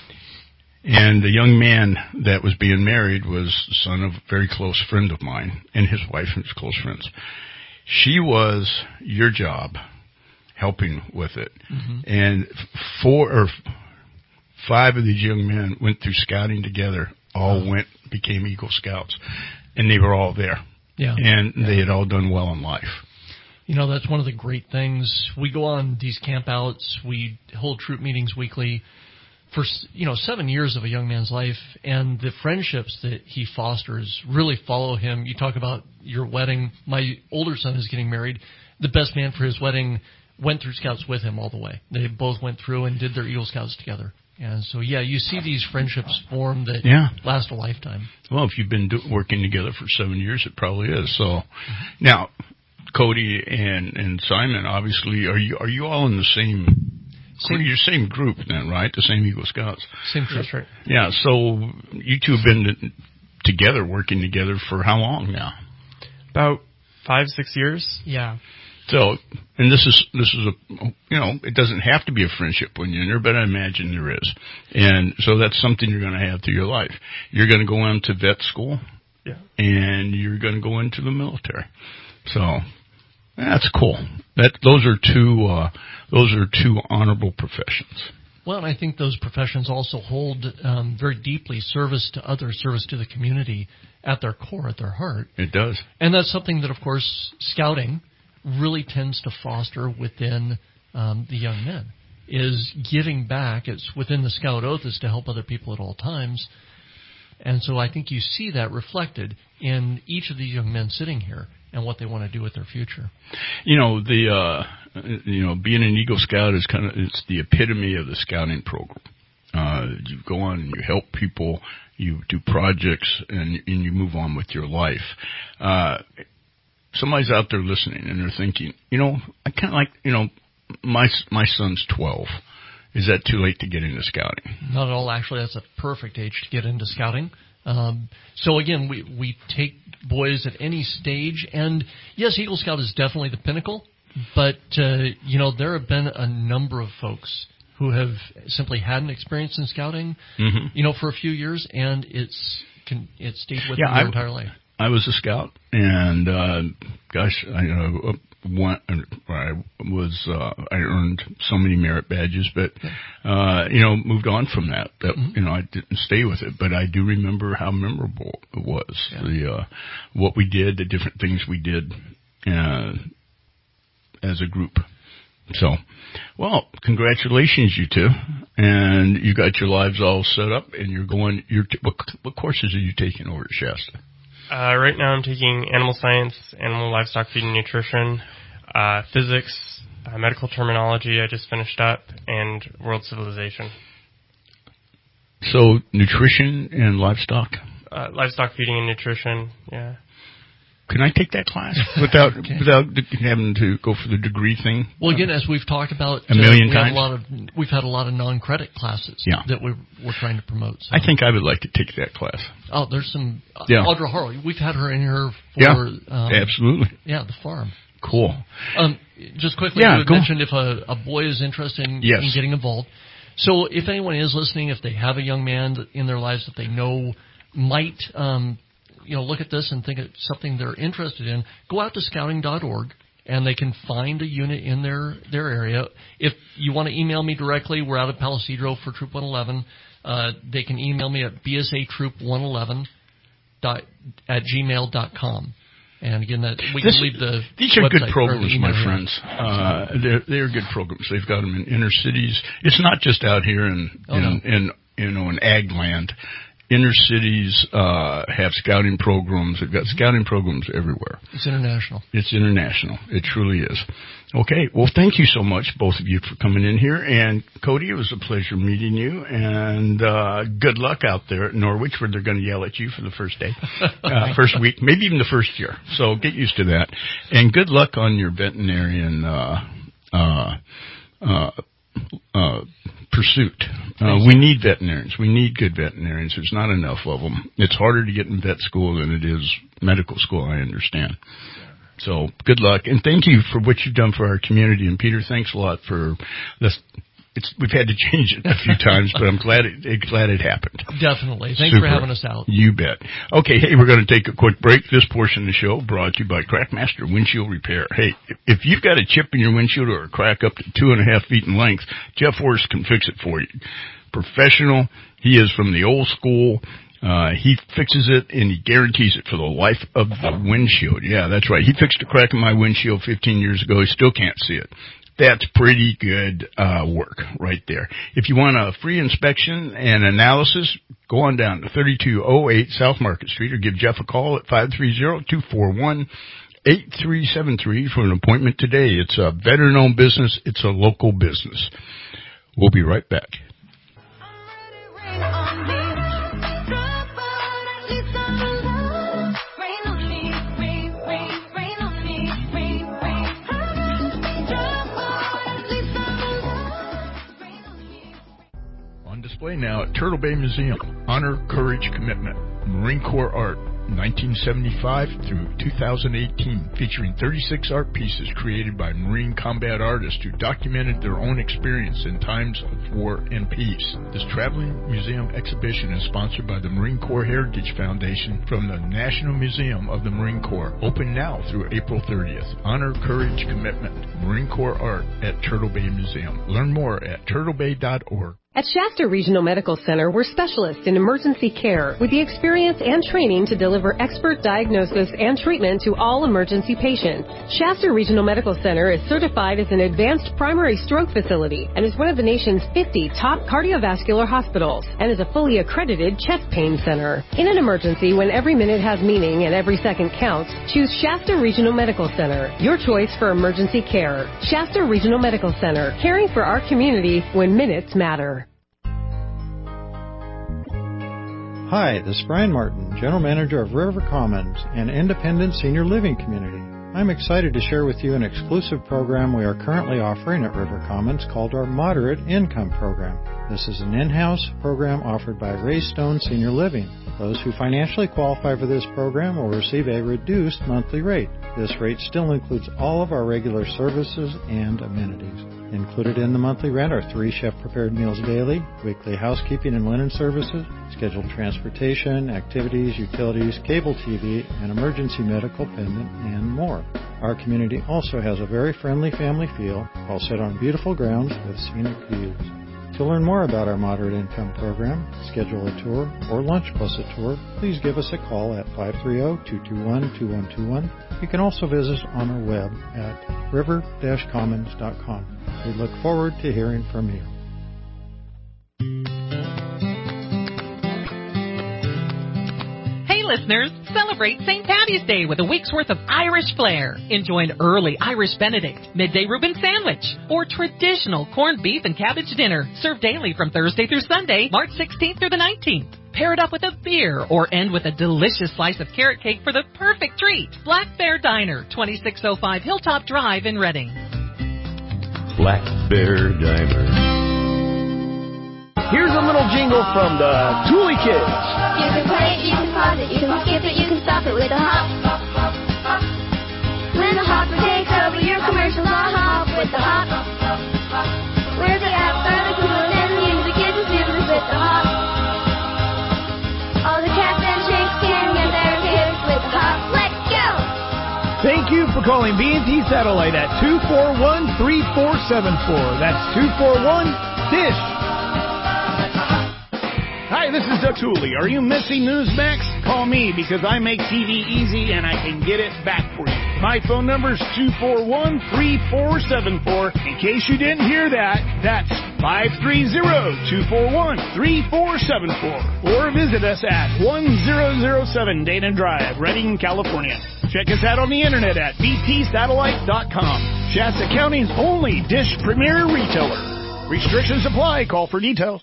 And the young man that was being married was the son of a very close friend of mine, and his wife and his close friends. She was your job, helping with it. Mm-hmm. And 4 or 5 of these young men went through scouting together, became Eagle Scouts, and they were all there. Yeah. And they had all done well in life. That's one of the great things. We go on these campouts. We hold troop meetings weekly for, 7 years of a young man's life, and the friendships that he fosters really follow him. You talk about your wedding. My older son is getting married. The best man for his wedding went through Scouts with him all the way. They both went through and did their Eagle Scouts together. And so, you see these friendships form that last a lifetime. Well, if you've been working together for 7 years, it probably is. So, now, Cody and Simon, obviously, are you all in the same group then, right? The same Eagle Scouts. Same group, right? Yeah. So you two have been together, working together for how long now? About 5-6 years. Yeah. So, and this is it doesn't have to be a friendship when you're in there, but I imagine there is. And so that's something you're going to have through your life. You're going to go into vet school. Yeah. And you're going to go into the military. So, that's cool. Those are two honorable professions. Well, and I think those professions also hold very deeply service to others, service to the community at their core, at their heart. It does. And that's something that, of course, scouting really tends to foster within the young men, is giving back. It's within the Scout Oath is to help other people at all times. And so I think you see that reflected in each of these young men sitting here and what they want to do with their future. Being an Eagle Scout is it's the epitome of the scouting program. You go on and you help people, you do projects, and you move on with your life. Somebody's out there listening and they're thinking, I kind of like, my son's 12. Is that too late to get into scouting? Not at all. Actually, that's a perfect age to get into scouting. So again, we take boys at any stage, and yes, Eagle Scout is definitely the pinnacle, but there have been a number of folks who have simply had an experience in scouting, for a few years, and it stayed with them their entire life. I was a scout, and I earned so many merit badges, but moved on from that. I didn't stay with it, but I do remember how memorable it was. Yeah. What we did, the different things we did as a group. So, well, congratulations, you two, and you got your lives all set up, and you're going. What courses are you taking over at Shasta? Right now I'm taking animal science, animal livestock feed and nutrition, physics, medical terminology I just finished up, and world civilization. So nutrition and livestock? Livestock feeding and nutrition, yeah. Can I take that class without having to go for the degree thing? Well, again, as we've talked about a million times, we've had a lot of non-credit classes that we're trying to promote. So. I think I would like to take that class. Oh, there's some Audra Harley. We've had her in here for absolutely. The farm. Cool. Just quickly, Yeah, you had mentioned if a boy is interested in getting involved. So if anyone is listening, if they have a young man in their lives that they know might, look at this and think it's something they're interested in, go out to scouting.org and they can find a unit in their area. If you want to email me directly, we're out of Palisadro for Troop 111. They can email me at bsatroop111@gmail.com. And again, that we can leave the these are good website programs, or the my email friends. They're good programs. They've got them in inner cities. It's not just out here in ag land. Inner cities have scouting programs. They've got scouting programs everywhere. It's international. It's international. It truly is. Okay. Well, thank you so much, both of you, for coming in here. And Cody, it was a pleasure meeting you. And good luck out there at Norwich, where they're going to yell at you for the first day, first week, maybe even the first year. So get used to that. And good luck on your veterinarian pursuit. We need veterinarians. We need good veterinarians. There's not enough of them. It's harder to get in vet school than it is medical school, I understand. So good luck, and thank you for what you've done for our community. And Peter, thanks a lot for this. We've had to change it a few times, but I'm glad it happened. Definitely. Thanks for having us out. You bet. Okay, hey, we're going to take a quick break. This portion of the show brought to you by Crackmaster Windshield Repair. Hey, if you've got a chip in your windshield or a crack up to 2.5 feet in length, Jeff Horst can fix it for you. Professional. He is from the old school. He fixes it, and he guarantees it for the life of the windshield. Yeah, that's right. He fixed a crack in my windshield 15 years ago. He still can't see it. That's pretty good work right there. If you want a free inspection and analysis, go on down to 3208 South Market Street or give Jeff a call at 530-241-8373 for an appointment today. It's a veteran-owned business. It's a local business. We'll be right back. Display now at Turtle Bay Museum. Honor, Courage, Commitment. Marine Corps Art, 1975 through 2018, featuring 36 art pieces created by Marine combat artists who documented their own experience in times of war and peace. This traveling museum exhibition is sponsored by the Marine Corps Heritage Foundation from the National Museum of the Marine Corps. Open now through April 30th. Honor, Courage, Commitment. Marine Corps Art at Turtle Bay Museum. Learn more at turtlebay.org. At Shasta Regional Medical Center, we're specialists in emergency care with the experience and training to deliver expert diagnosis and treatment to all emergency patients. Shasta Regional Medical Center is certified as an advanced primary stroke facility and is one of the nation's 50 top cardiovascular hospitals and is a fully accredited chest pain center. In an emergency, when every minute has meaning and every second counts, choose Shasta Regional Medical Center, your choice for emergency care. Shasta Regional Medical Center, caring for our community when minutes matter. Hi, this is Brian Martin, General Manager of River Commons, an independent senior living community. I'm excited to share with you an exclusive program we are currently offering at River Commons called our Moderate Income Program. This is an in-house program offered by Ray Stone Senior Living. Those who financially qualify for this program will receive a reduced monthly rate. This rate still includes all of our regular services and amenities. Included in the monthly rent are 3 chef-prepared meals daily, weekly housekeeping and linen services, scheduled transportation, activities, utilities, cable TV, and emergency medical pendant, and more. Our community also has a very friendly family feel, all set on beautiful grounds with scenic views. To learn more about our Moderate Income Program, schedule a tour, or lunch plus a tour, please give us a call at 530-221-2121. You can also visit us on our web at river-commons.com. We look forward to hearing from you. Hey listeners, celebrate St. Patty's Day with a week's worth of Irish flair. Enjoy an early Irish Benedict, midday Reuben sandwich, or traditional corned beef and cabbage dinner, served daily from Thursday through Sunday, March 16th through the 19th. Pair it up with a beer or end with a delicious slice of carrot cake for the perfect treat. Black Bear Diner, 2605 Hilltop Drive in Reading. Black Bear Diner. Here's a little jingle from the Thule Kids. You can play it, you can pause it, you can skip it, you can stop it with a hop. When the hopper takes over. specials are hop with the hop. We're the after the cool and music is as soon as with the hop. All the cats and chicks can get their kicks with the hop. Let's go! Thank you for calling B&T Satellite at 241-3474. That's 241-DISH. Hi, this is Doug Tooley. Are you missing Newsmax? Call me because I make TV easy and I can get it back for you. My phone number is 241-3474. In case you didn't hear that, that's 530-241-3474. Or visit us at 1007 Dana Drive, Redding, California. Check us out on the internet at btsatellite.com. Shasta County's only Dish Premier retailer. Restrictions apply. Call for details.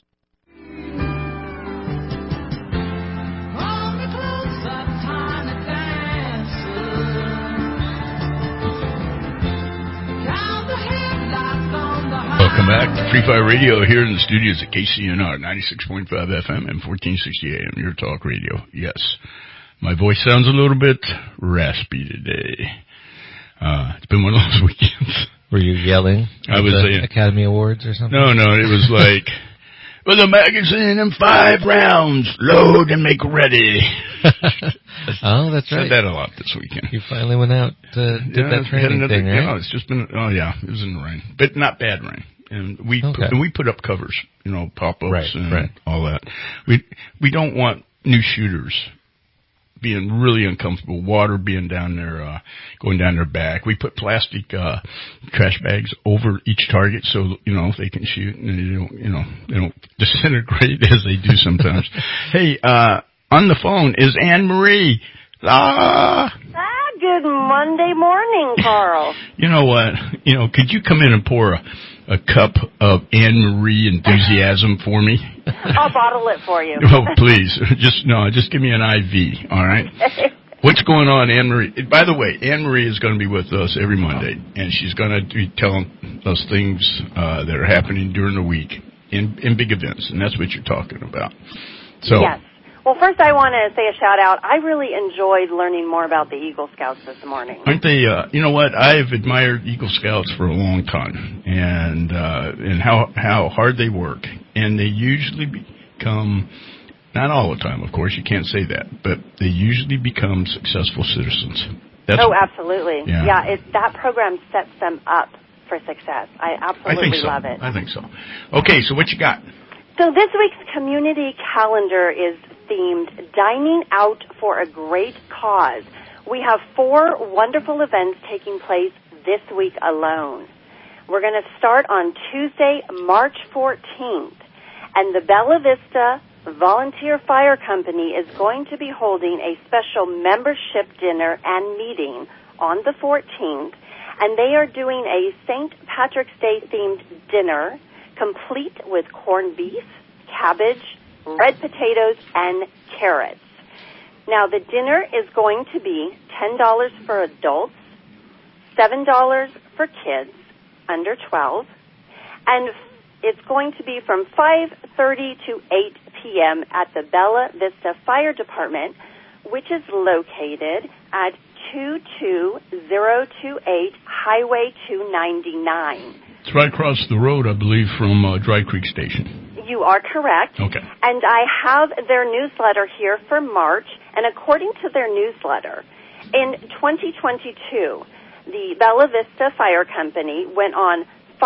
Welcome back to Free Fire Radio here in the studios at KCNR 96.5 FM and 1460 AM, your talk radio. Yes, my voice sounds a little bit raspy today. It's been one of those weekends. Were you yelling at the Academy Awards or something? No, it was like, with a magazine in 5 rounds, load and make ready. Oh, that's right. Said that a lot this weekend. You finally went out, did that training thing, right? Yeah, it's just been, it was in the rain, but not bad rain. And we put up covers, pop-ups and all that. We don't want new shooters being really uncomfortable, water being down their, going down their back. We put plastic, trash bags over each target so, they can shoot and they don't disintegrate as they do sometimes. Hey, on the phone is Anne Marie. Good Monday morning, Carl. You know what? Could you come in and pour a cup of Anne Marie enthusiasm for me? I'll bottle it for you. Oh, please. Just give me an IV, all right? What's going on, Anne Marie? By the way, Anne Marie is going to be with us every Monday, and she's going to be telling us things that are happening during the week in big events, and that's what you're talking about. So. Yes. Well, first I want to say a shout-out. I really enjoyed learning more about the Eagle Scouts this morning. Aren't they, you know what, I've admired Eagle Scouts for a long time, and how hard they work. And they usually become, not all the time, of course, you can't say that, but they usually become successful citizens. Absolutely. Yeah, that program sets them up for success. I absolutely love it. I think so. Okay, so what you got? So this week's community calendar is themed Dining Out for a Great Cause. We have 4 wonderful events taking place this week alone. We're going to start on Tuesday, March 14th, and the Bella Vista Volunteer Fire Company is going to be holding a special membership dinner and meeting on the 14th, and they are doing a St. Patrick's Day themed dinner complete with corned beef, cabbage, red potatoes, and carrots. Now, the dinner is going to be $10 for adults, $7 for kids under 12, and it's going to be from 5:30 to 8 p.m. at the Bella Vista Fire Department, which is located at 22028 Highway 299. It's right across the road, I believe, from Dry Creek Station. You are correct. Okay. And I have their newsletter here for March, and according to their newsletter, in 2022, the Bella Vista Fire Company went on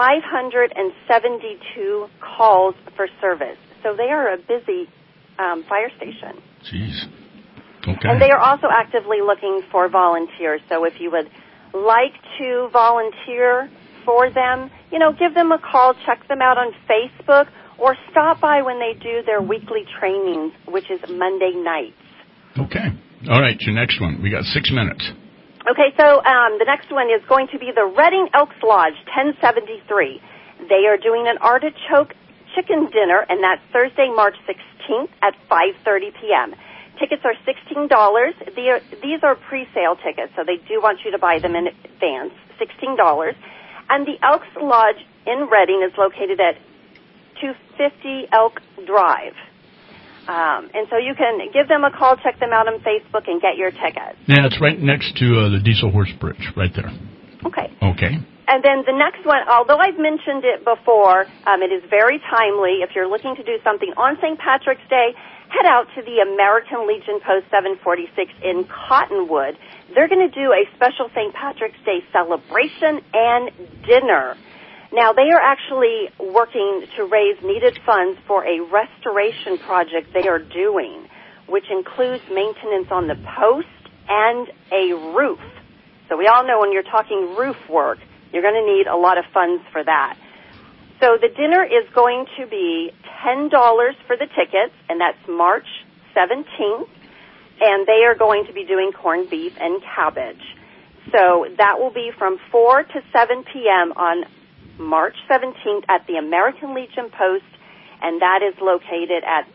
572 calls for service. So they are a busy fire station. Jeez. Okay. And they are also actively looking for volunteers. So if you would like to volunteer for them, give them a call, check them out on Facebook, or stop by when they do their weekly trainings, which is Monday nights. Okay. All right, your next one. We got 6 minutes. Okay, so the next one is going to be the Redding Elks Lodge, 1073. They are doing an artichoke chicken dinner, and that's Thursday, March 16th at 5:30 p.m. Tickets are $16. These are pre-sale tickets, so they do want you to buy them in advance, $16. And the Elks Lodge in Redding is located at 250 Elk Drive. And so you can give them a call, check them out on Facebook, and get your tickets. Yeah, it's right next to the Diesel Horse Bridge, right there. Okay. Okay. And then the next one, although I've mentioned it before, it is very timely. If you're looking to do something on St. Patrick's Day, head out to the American Legion Post 746 in Cottonwood. They're going to do a special St. Patrick's Day celebration and dinner. Now, they are actually working to raise needed funds for a restoration project they are doing, which includes maintenance on the post and a roof. So we all know when you're talking roof work, you're going to need a lot of funds for that. So the dinner is going to be $10 for the tickets, and that's March 17th, and they are going to be doing corned beef and cabbage. So that will be from 4 to 7 p.m. on March 17th at the American Legion Post, and that is located at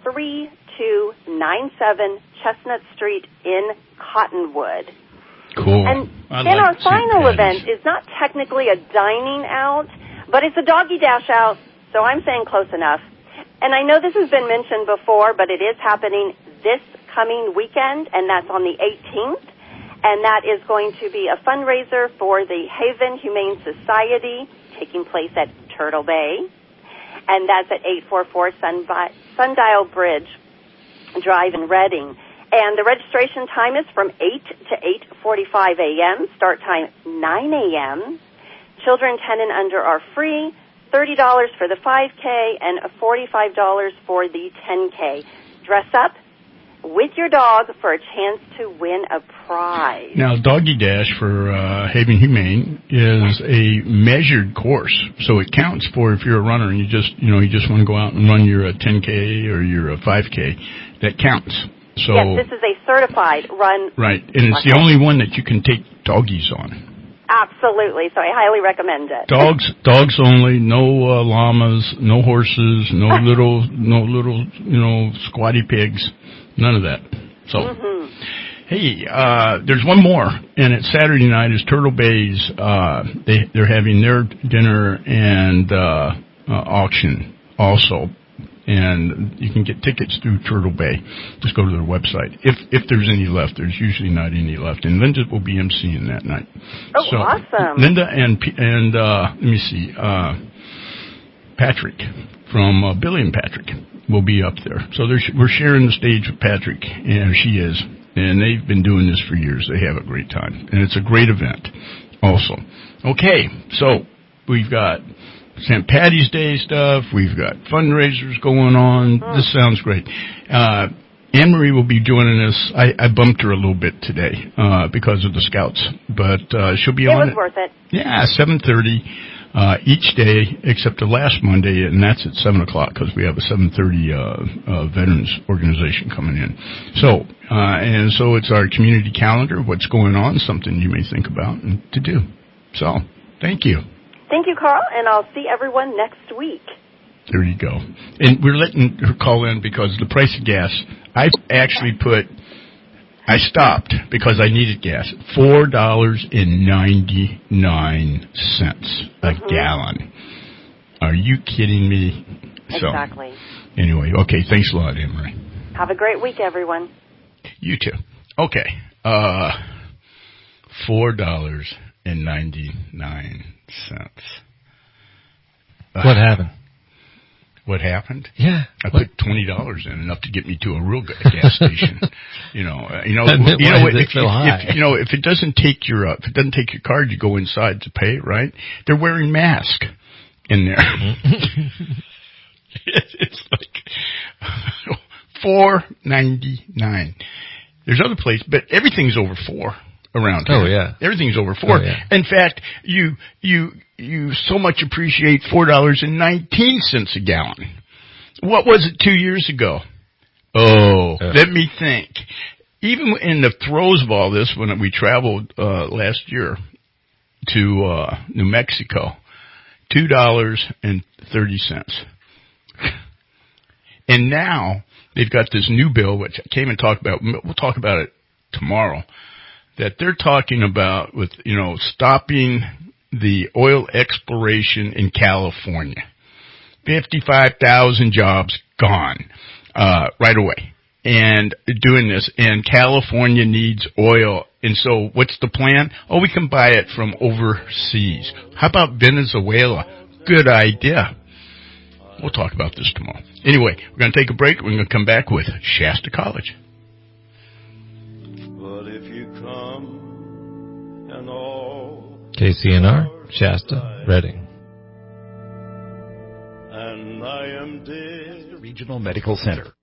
3297 Chestnut Street in Cottonwood. Cool. And I then like our St. final Patty's. event is not technically a dining out, but it's a doggy dash out, so I'm saying close enough. And I know this has been mentioned before, but it is happening this coming weekend, and that's on the 18th. And that is going to be a fundraiser for the Haven Humane Society, taking place at Turtle Bay. And that's at 844 Sundial Bridge Drive in Reading. And the registration time is from 8 to 8:45 a.m., start time 9 a.m. Children 10 and under are free, $30 for the 5K and $45 for the 10K. Dress up with your dog for a chance to win a prize. Now, Doggy Dash for Haven Humane is a measured course, so it counts for if you're a runner and you just want to go out and run your 10K or your 5K. That counts. So yes, this is a certified run. Right, and it's the only one that you can take doggies on. Absolutely, so I highly recommend it. Dogs only. No llamas, no horses, no little, squatty pigs. None of that. So, Hey, there's one more, and it's Saturday night. Is Turtle Bay's? They're having their dinner and auction also, and you can get tickets through Turtle Bay. Just go to their website. If there's any left, there's usually not any left, and Linda will be emceeing that night. Oh, so, awesome! Linda and let me see, Patrick from Billy and Patrick will be up there. So we're sharing the stage with Patrick, and she is. And they've been doing this for years. They have a great time. And it's a great event also. Okay, so we've got St. Patty's Day stuff. We've got fundraisers going on. This sounds great. Anne-Marie will be joining us. I bumped her a little bit today because of the Scouts. But she'll be on. It was worth it. Yeah, 7:30. Each day except the last Monday, and that's at 7 o'clock because we have a 7:30 veterans organization coming in. So, and so it's our community calendar, what's going on, something you may think about and to do. So, thank you. Thank you, Carl, and I'll see everyone next week. There you go. And we're letting her call in because the price of gas, I stopped because I needed gas. $4.99 a gallon. Are you kidding me? Exactly. So, anyway, okay, thanks a lot, Anne-Marie. Have a great week, everyone. You too. Okay. $4.99. What happened? What happened? Yeah. I put $20 in, enough to get me to a real gas station. If it doesn't take your card, you go inside to pay, right? They're wearing masks in there. It's like $4.99. There's other places, but everything's over $4 around here. Oh yeah, everything's over $4. Oh, yeah. In fact, you so much appreciate $4.19 a gallon. What was it 2 years ago? Let me think. Even in the throes of all this, when we traveled last year to New Mexico, $2.30. And now they've got this new bill, which I came and talked about. We'll talk about it tomorrow. That they're talking about with stopping the oil exploration in California. 55,000 jobs gone right away. And doing this, and California needs oil And so what's the plan? Oh, we can buy it from overseas. How about Venezuela? Good idea. We'll talk about this tomorrow. Anyway, we're going to take a break. We're going to come back with Shasta College. But if you come and all KCNR, Shasta, Reading. and I am dead. Regional Medical Center.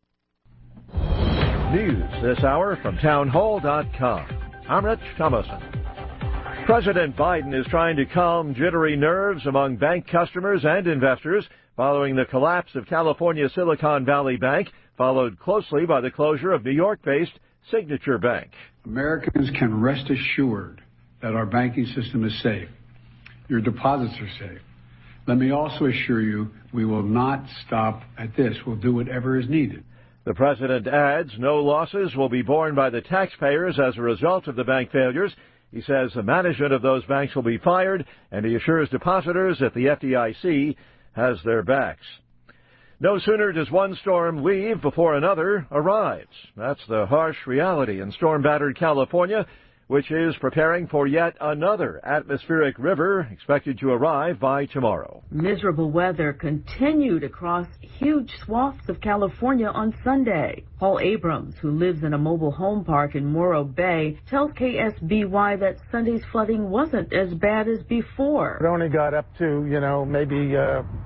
News this hour from townhall.com. I'm Rich Thomason. President Biden is trying to calm jittery nerves among bank customers and investors following the collapse of California Silicon Valley Bank, followed closely by the closure of New York-based Signature Bank. Americans can rest assured that our banking system is safe. Your deposits are safe. Let me also assure you we will not stop at this. We'll do whatever is needed. The president adds no losses will be borne by the taxpayers as a result of the bank failures. He says the management of those banks will be fired, and he assures depositors that the FDIC has their backs. No sooner does one storm leave before another arrives. That's the harsh reality in storm-battered California, which is preparing for yet another atmospheric river expected to arrive by tomorrow. Miserable weather continued across huge swaths of California on Sunday. Paul Abrams, who lives in a mobile home park in Morro Bay, tells KSBY that Sunday's flooding wasn't as bad as before. It only got up to, maybe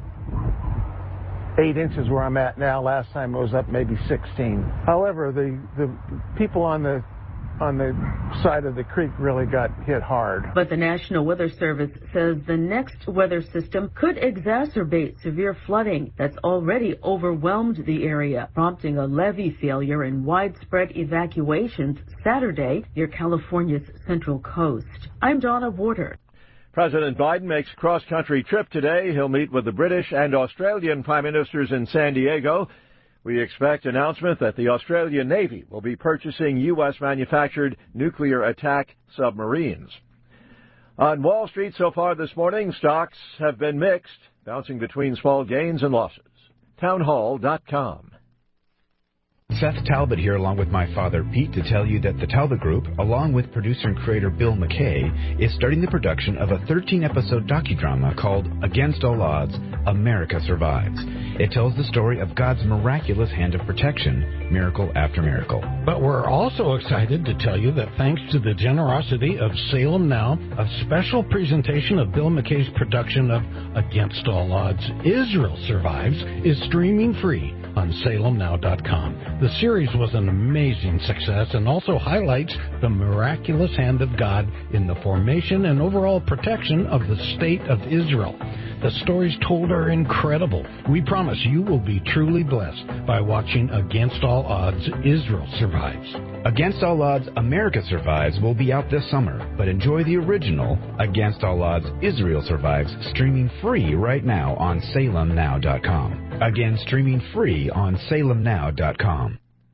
8 inches where I'm at now. Last time it was up maybe 16. However, the people on the side of the creek really got hit hard. But the National Weather Service says the next weather system could exacerbate severe flooding that's already overwhelmed the area, prompting a levee failure and widespread evacuations Saturday near California's central coast. I'm Donna Warder. President Biden makes a cross-country trip today. He'll meet with the British and Australian Prime Ministers in San Diego. We expect announcement that the Australian Navy will be purchasing U.S.-manufactured nuclear attack submarines. On Wall Street so far this morning, stocks have been mixed, bouncing between small gains and losses. Townhall.com. Seth Talbot here along with my father Pete to tell you that the Talbot Group, along with producer and creator Bill McKay, is starting the production of a 13-episode docudrama called Against All Odds, America Survives. It tells the story of God's miraculous hand of protection, miracle after miracle. But we're also excited to tell you that thanks to the generosity of Salem Now, a special presentation of Bill McKay's production of Against All Odds, Israel Survives, is streaming free on salemnow.com. The series was an amazing success and also highlights the miraculous hand of God in the formation and overall protection of the state of Israel. The stories told are incredible. We promise you will be truly blessed by watching Against All Odds, Israel Survives. Against All Odds, America Survives will be out this summer, but enjoy the original Against All Odds, Israel Survives streaming free right now on salemnow.com. Again, streaming free on salemnow.com.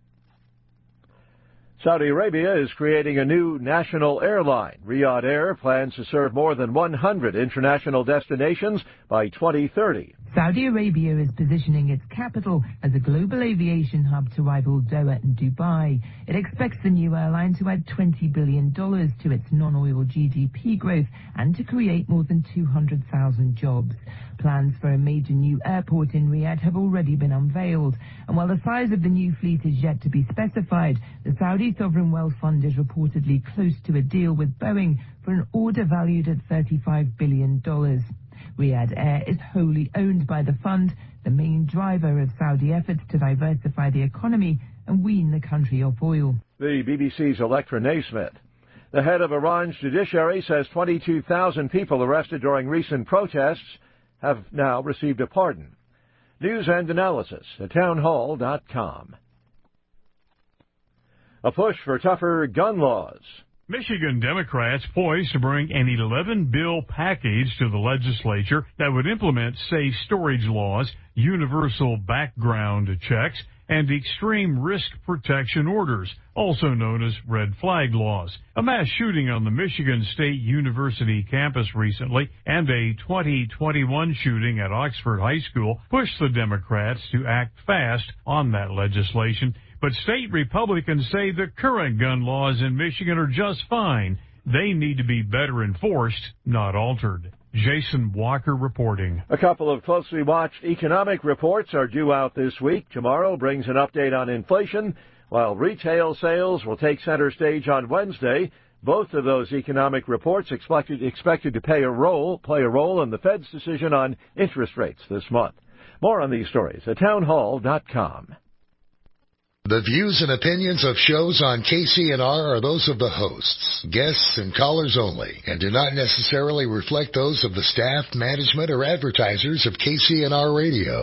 Saudi Arabia is creating a new national airline. Riyadh Air plans to serve more than 100 international destinations by 2030. Saudi Arabia is positioning its capital as a global aviation hub to rival Doha and Dubai. It expects the new airline to add $20 billion to its non-oil GDP growth and to create more than 200,000 jobs. Plans for a major new airport in Riyadh have already been unveiled. And while the size of the new fleet is yet to be specified, the Saudi Sovereign Wealth Fund is reportedly close to a deal with Boeing for an order valued at $35 billion. Riyadh Air is wholly owned by the fund, the main driver of Saudi efforts to diversify the economy and wean the country off oil. The BBC's Electra Naismith. The head of Iran's judiciary says 22,000 people arrested during recent protests have now received a pardon. News and analysis at townhall.com. A push for tougher gun laws. Michigan Democrats poised to bring an 11-bill package to the legislature that would implement safe storage laws, universal background checks, and extreme risk protection orders, also known as red flag laws. A mass shooting on the Michigan State University campus recently and a 2021 shooting at Oxford High School pushed the Democrats to act fast on that legislation, But state Republicans say the current gun laws in Michigan are just fine. They need to be better enforced, not altered. Jason Walker reporting. A couple of closely watched economic reports are due out this week. Tomorrow brings an update on inflation, while retail sales will take center stage on Wednesday. Both of those economic reports expected to play a role in the Fed's decision on interest rates this month. More on these stories at townhall.com. The views and opinions of shows on KCNR are those of the hosts, guests, and callers only, and do not necessarily reflect those of the staff, management, or advertisers of KCNR Radio.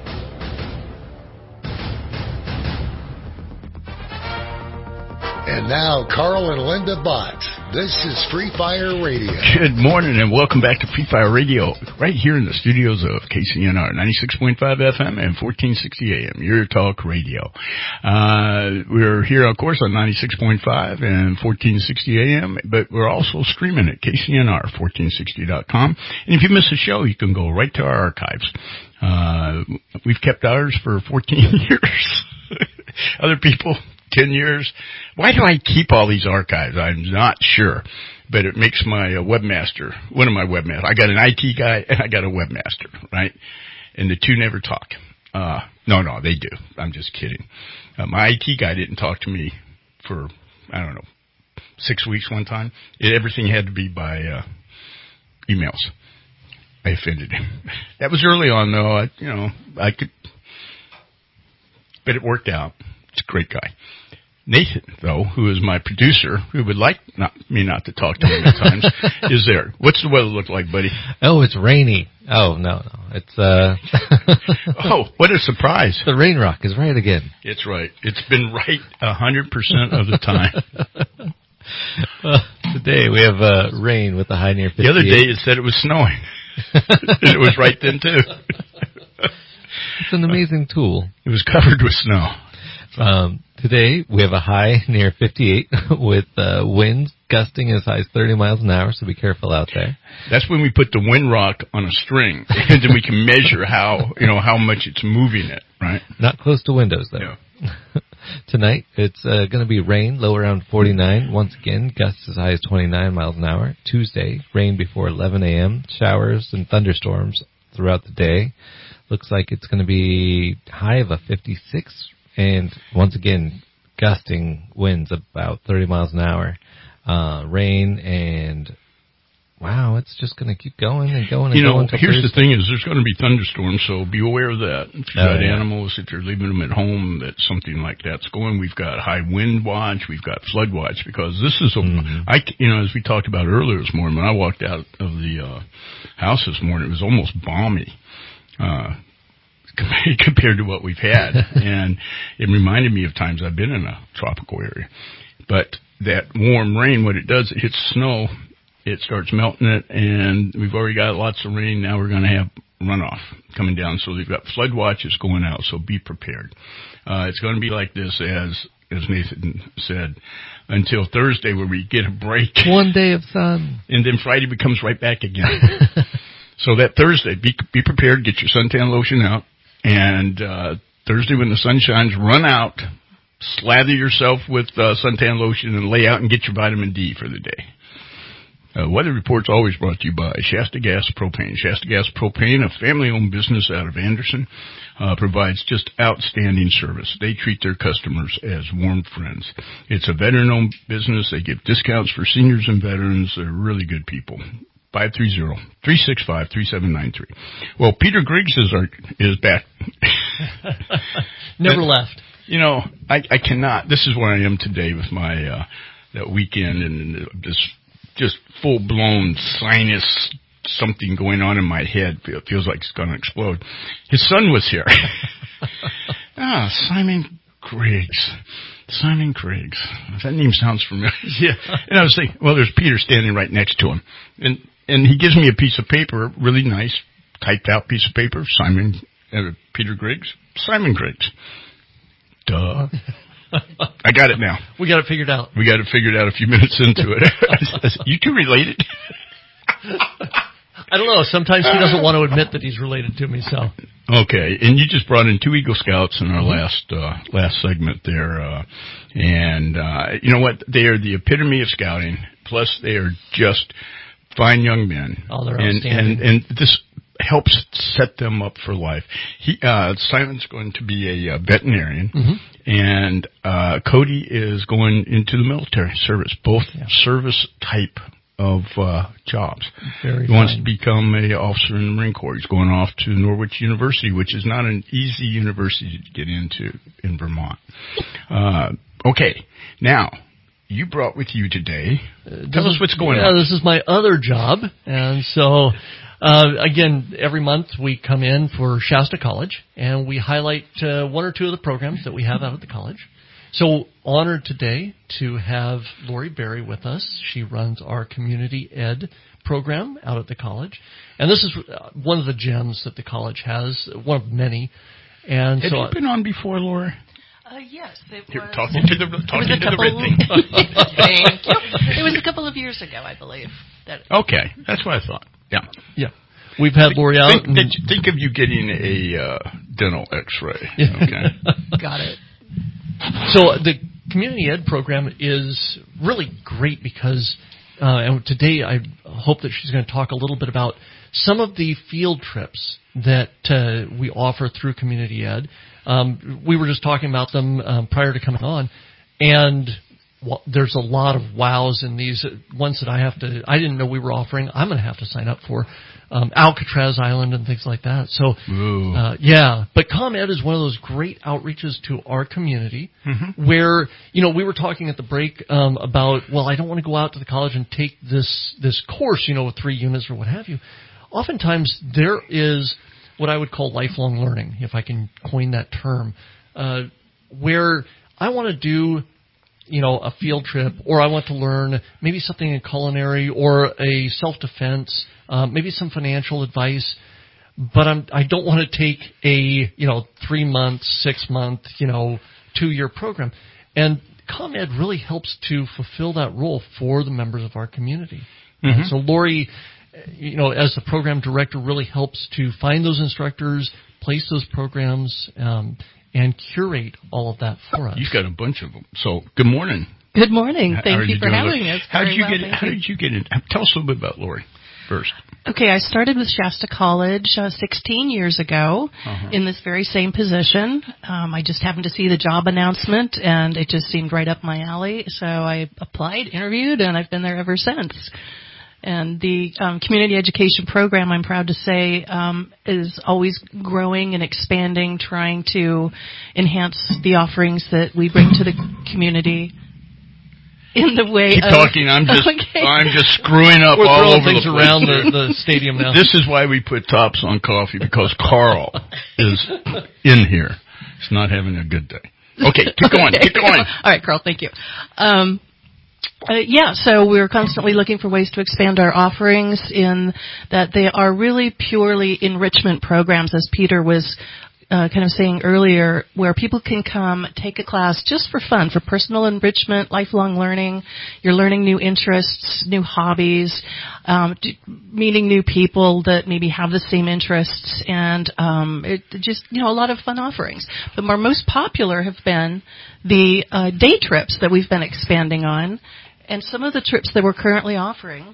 And now, Carl and Linda Bott. This is Free Fire Radio. Good morning and welcome back to Free Fire Radio, right here in the studios of KCNR, 96.5 FM and 1460 AM, your talk radio. We're here, of course, on 96.5 and 1460 AM, but we're also streaming at KCNR1460.com. And if you miss a show, you can go right to our archives. We've kept ours for 14 years. Other people, 10 years. Why do I keep all these archives? I'm not sure, but it makes my webmaster, one of my webmasters. I got an IT guy and I got a webmaster, right? And the two never talk. No, they do. I'm just kidding. My IT guy didn't talk to me for, 6 weeks one time. Everything had to be by emails. I offended him. That was early on, though. I could, but it worked out. It's a great guy. Nathan, though, who is my producer, who would like me not to talk to him at times, is there. What's the weather look like, buddy? Oh, it's rainy. Oh, no. It's, Oh, what a surprise. The rain rock is right again. It's right. It's been right 100% of the time. Today we have rain with a high near 58. The other day it said it was snowing. And it was right then, too. It's an amazing tool. It was covered with snow. Today, we have a high near 58 with winds gusting as high as 30 miles an hour, so be careful out there. That's when we put the wind rock on a string, and then we can measure how much it's moving it, right? Not close to windows, though. Yeah. Tonight, it's going to be rain, low around 49. Once again, gusts as high as 29 miles an hour. Tuesday, rain before 11 a.m., showers and thunderstorms throughout the day. Looks like it's going to be high of a 56. And once again, gusting winds about 30 miles an hour. Rain and, wow, it's just going to keep going and going and going. Here's the thing is there's going to be thunderstorms, so be aware of that. If you've got animals, if you're leaving them at home, that something like that's going. We've got high wind watch. We've got flood watch because this is, as we talked about earlier this morning, when I walked out of the house this morning, it was almost balmy. Compared to what we've had. And it reminded me of times I've been in a tropical area. But that warm rain, what it does, it hits snow, it starts melting it, and we've already got lots of rain. Now we're going to have runoff coming down. So they've got flood watches going out, so be prepared. It's going to be like this, as Nathan said, until Thursday where we get a break. One day of sun. And then Friday becomes right back again. So that Thursday, be prepared, get your suntan lotion out. And Thursday when the sun shines, run out, slather yourself with suntan lotion, and lay out and get your vitamin D for the day. Weather Report's always brought to you by Shasta Gas Propane. Shasta Gas Propane, a family-owned business out of Anderson, provides just outstanding service. They treat their customers as warm friends. It's a veteran-owned business. They give discounts for seniors and veterans. They're really good people. 530-365-3793. Well, Peter Griggs is back. Never left. I cannot. This is where I am today with my that weekend and this just full-blown sinus something going on in my head. It feels like it's going to explode. His son was here. Simon Griggs. Simon Griggs. That name sounds familiar. Yeah. And I was thinking, well, there's Peter standing right next to him. And he gives me a piece of paper, really nice, typed out piece of paper, Peter Griggs, Simon Griggs. Duh. I got it now. We got it figured out. We got it figured out a few minutes into it. You two related? I don't know. Sometimes he doesn't want to admit that he's related to me. So Okay, and you just brought in 2 Eagle Scouts in our last segment there, and you know what? They are the epitome of scouting. Plus, they are just fine young men. Oh, they're outstanding. And this helps set them up for life. Simon's going to be a veterinarian, and Cody is going into the military service, both service type of jobs. Very he wants to fine. become an officer in the Marine Corps. He's going off to Norwich University, which is not an easy university to get into in Vermont. Okay, now, you brought with you today, tell us what's going on. This is my other job, and so... again, every month we come in for Shasta College, and we highlight 1 or 2 of the programs that we have out at the college. So honored today to have Lori Berry with us. She runs our community ed program out at the college. And this is one of the gems that the college has, one of many. And Have so you been on before, Lori? Yes, it You're was. talking to the red thing. Thank you. It was a couple of years ago, I believe. Okay, that's what I thought. Yeah. We've had Lori out. Think of you getting a dental X-ray. Okay. Got it. So the community ed program is really great because, and today I hope that she's going to talk a little bit about some of the field trips that we offer through community ed. We were just talking about them prior to coming on, and there's a lot of wows in these ones that I didn't know we were offering. I'm going to have to sign up for Alcatraz Island and things like that. So, but ComEd is one of those great outreaches to our community where, we were talking at the break about, I don't want to go out to the college and take this course, with 3 units or what have you. Oftentimes there is what I would call lifelong learning, if I can coin that term, where I want to do a field trip, or I want to learn maybe something in culinary or a self-defense, maybe some financial advice, but I don't want to take a 3-month, 6-month, 2-year program. And ComEd really helps to fulfill that role for the members of our community. And so Lori, as the program director, really helps to find those instructors, place those programs, and curate all of that for us. You've got a bunch of them. So, good morning. Good morning. Thank you for having us. How did you get in? Tell us a little bit about Lori first. Okay, I started with Shasta College 16 years ago in this very same position. I just happened to see the job announcement, and it just seemed right up my alley. So I applied, interviewed, and I've been there ever since. And the community education program, I'm proud to say, is always growing and expanding, trying to enhance the offerings that we bring to the community in the way Keep talking. I'm just screwing up We're all over things the place. around the stadium now. This is why we put tops on coffee, because Carl is in here. He's not having a good day. Okay, keep going. Keep going. All right, Carl, thank you. So we're constantly looking for ways to expand our offerings in that they are really purely enrichment programs, as Peter was kind of saying earlier, where people can come take a class just for fun, for personal enrichment, lifelong learning. You're learning new interests, new hobbies, meeting new people that maybe have the same interests, and a lot of fun offerings. But our most popular have been the day trips that we've been expanding on, and some of the trips that we're currently offering.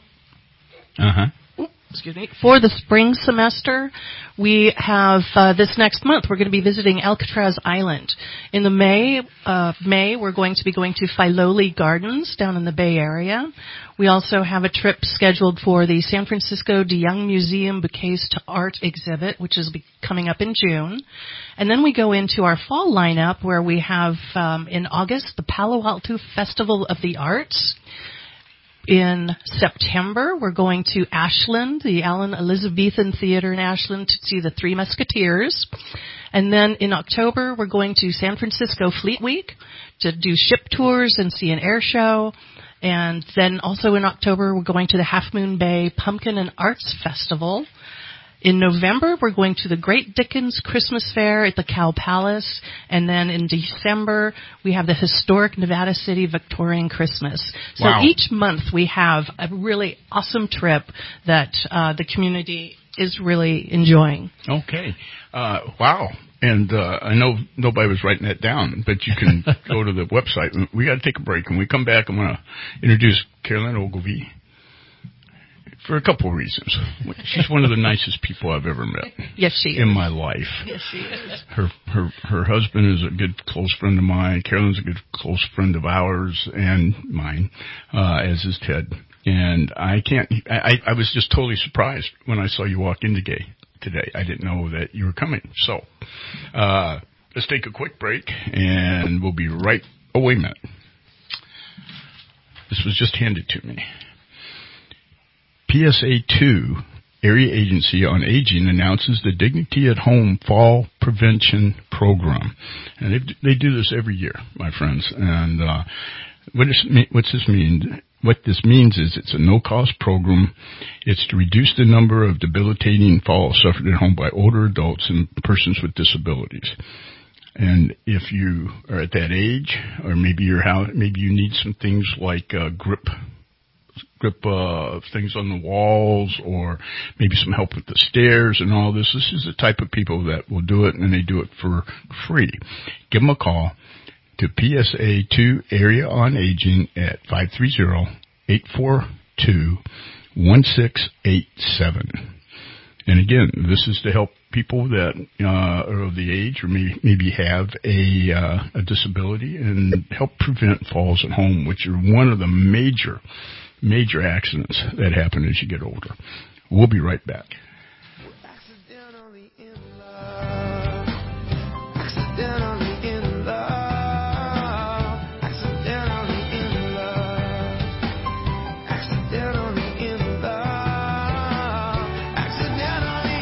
For the spring semester, we have this next month, we're going to be visiting Alcatraz Island. In the May, we're going to be going to Filoli Gardens down in the Bay Area. We also have a trip scheduled for the San Francisco de Young Museum Bouquets to Art exhibit, which is coming up in June. And then we go into our fall lineup, where we have in August the Palo Alto Festival of the Arts. In September, we're going to Ashland, the Allen Elizabethan Theater in Ashland, to see the Three Musketeers. And then in October, we're going to San Francisco Fleet Week to do ship tours and see an air show. And then also in October, we're going to the Half Moon Bay Pumpkin and Arts Festival. In November, we're going to the Great Dickens Christmas Fair at the Cow Palace. And then in December, we have the historic Nevada City Victorian Christmas. So Wow. each month we have a really awesome trip that the community is really enjoying. Okay. Wow. And I know nobody was writing that down, but you can go to the website. We got to take a break. When we come back, I'm going to introduce Carolyn Ogilvie for a couple of reasons. She's one of the nicest people I've ever met. Yes, she is. In my life. Yes, she is. Her husband is a good close friend of mine. Carolyn's a good close friend of ours and mine, as is Ted. And I was just totally surprised when I saw you walk in today. I didn't know that you were coming. So, let's take a quick break and we'll be right. Oh, wait a minute. This was just handed to me. PSA 2, Area Agency on Aging, announces the Dignity at Home Fall Prevention Program. And they do this every year, my friends. And what's this mean? What this means is it's a no-cost program. It's to reduce the number of debilitating falls suffered at home by older adults and persons with disabilities. And if you are at that age, or maybe you need some things like grip things on the walls, or maybe some help with the stairs and all this. This is the type of people that will do it, and they do it for free. Give them a call to PSA 2 Area on Aging at 530-842-1687. And again, this is to help people that are of the age or maybe have a disability, and help prevent falls at home, which are one of the major accidents that happen as you get older. We'll be right back. Accidentally in love. Accidentally in love. Accidentally in love. Accidentally in love. Accidentally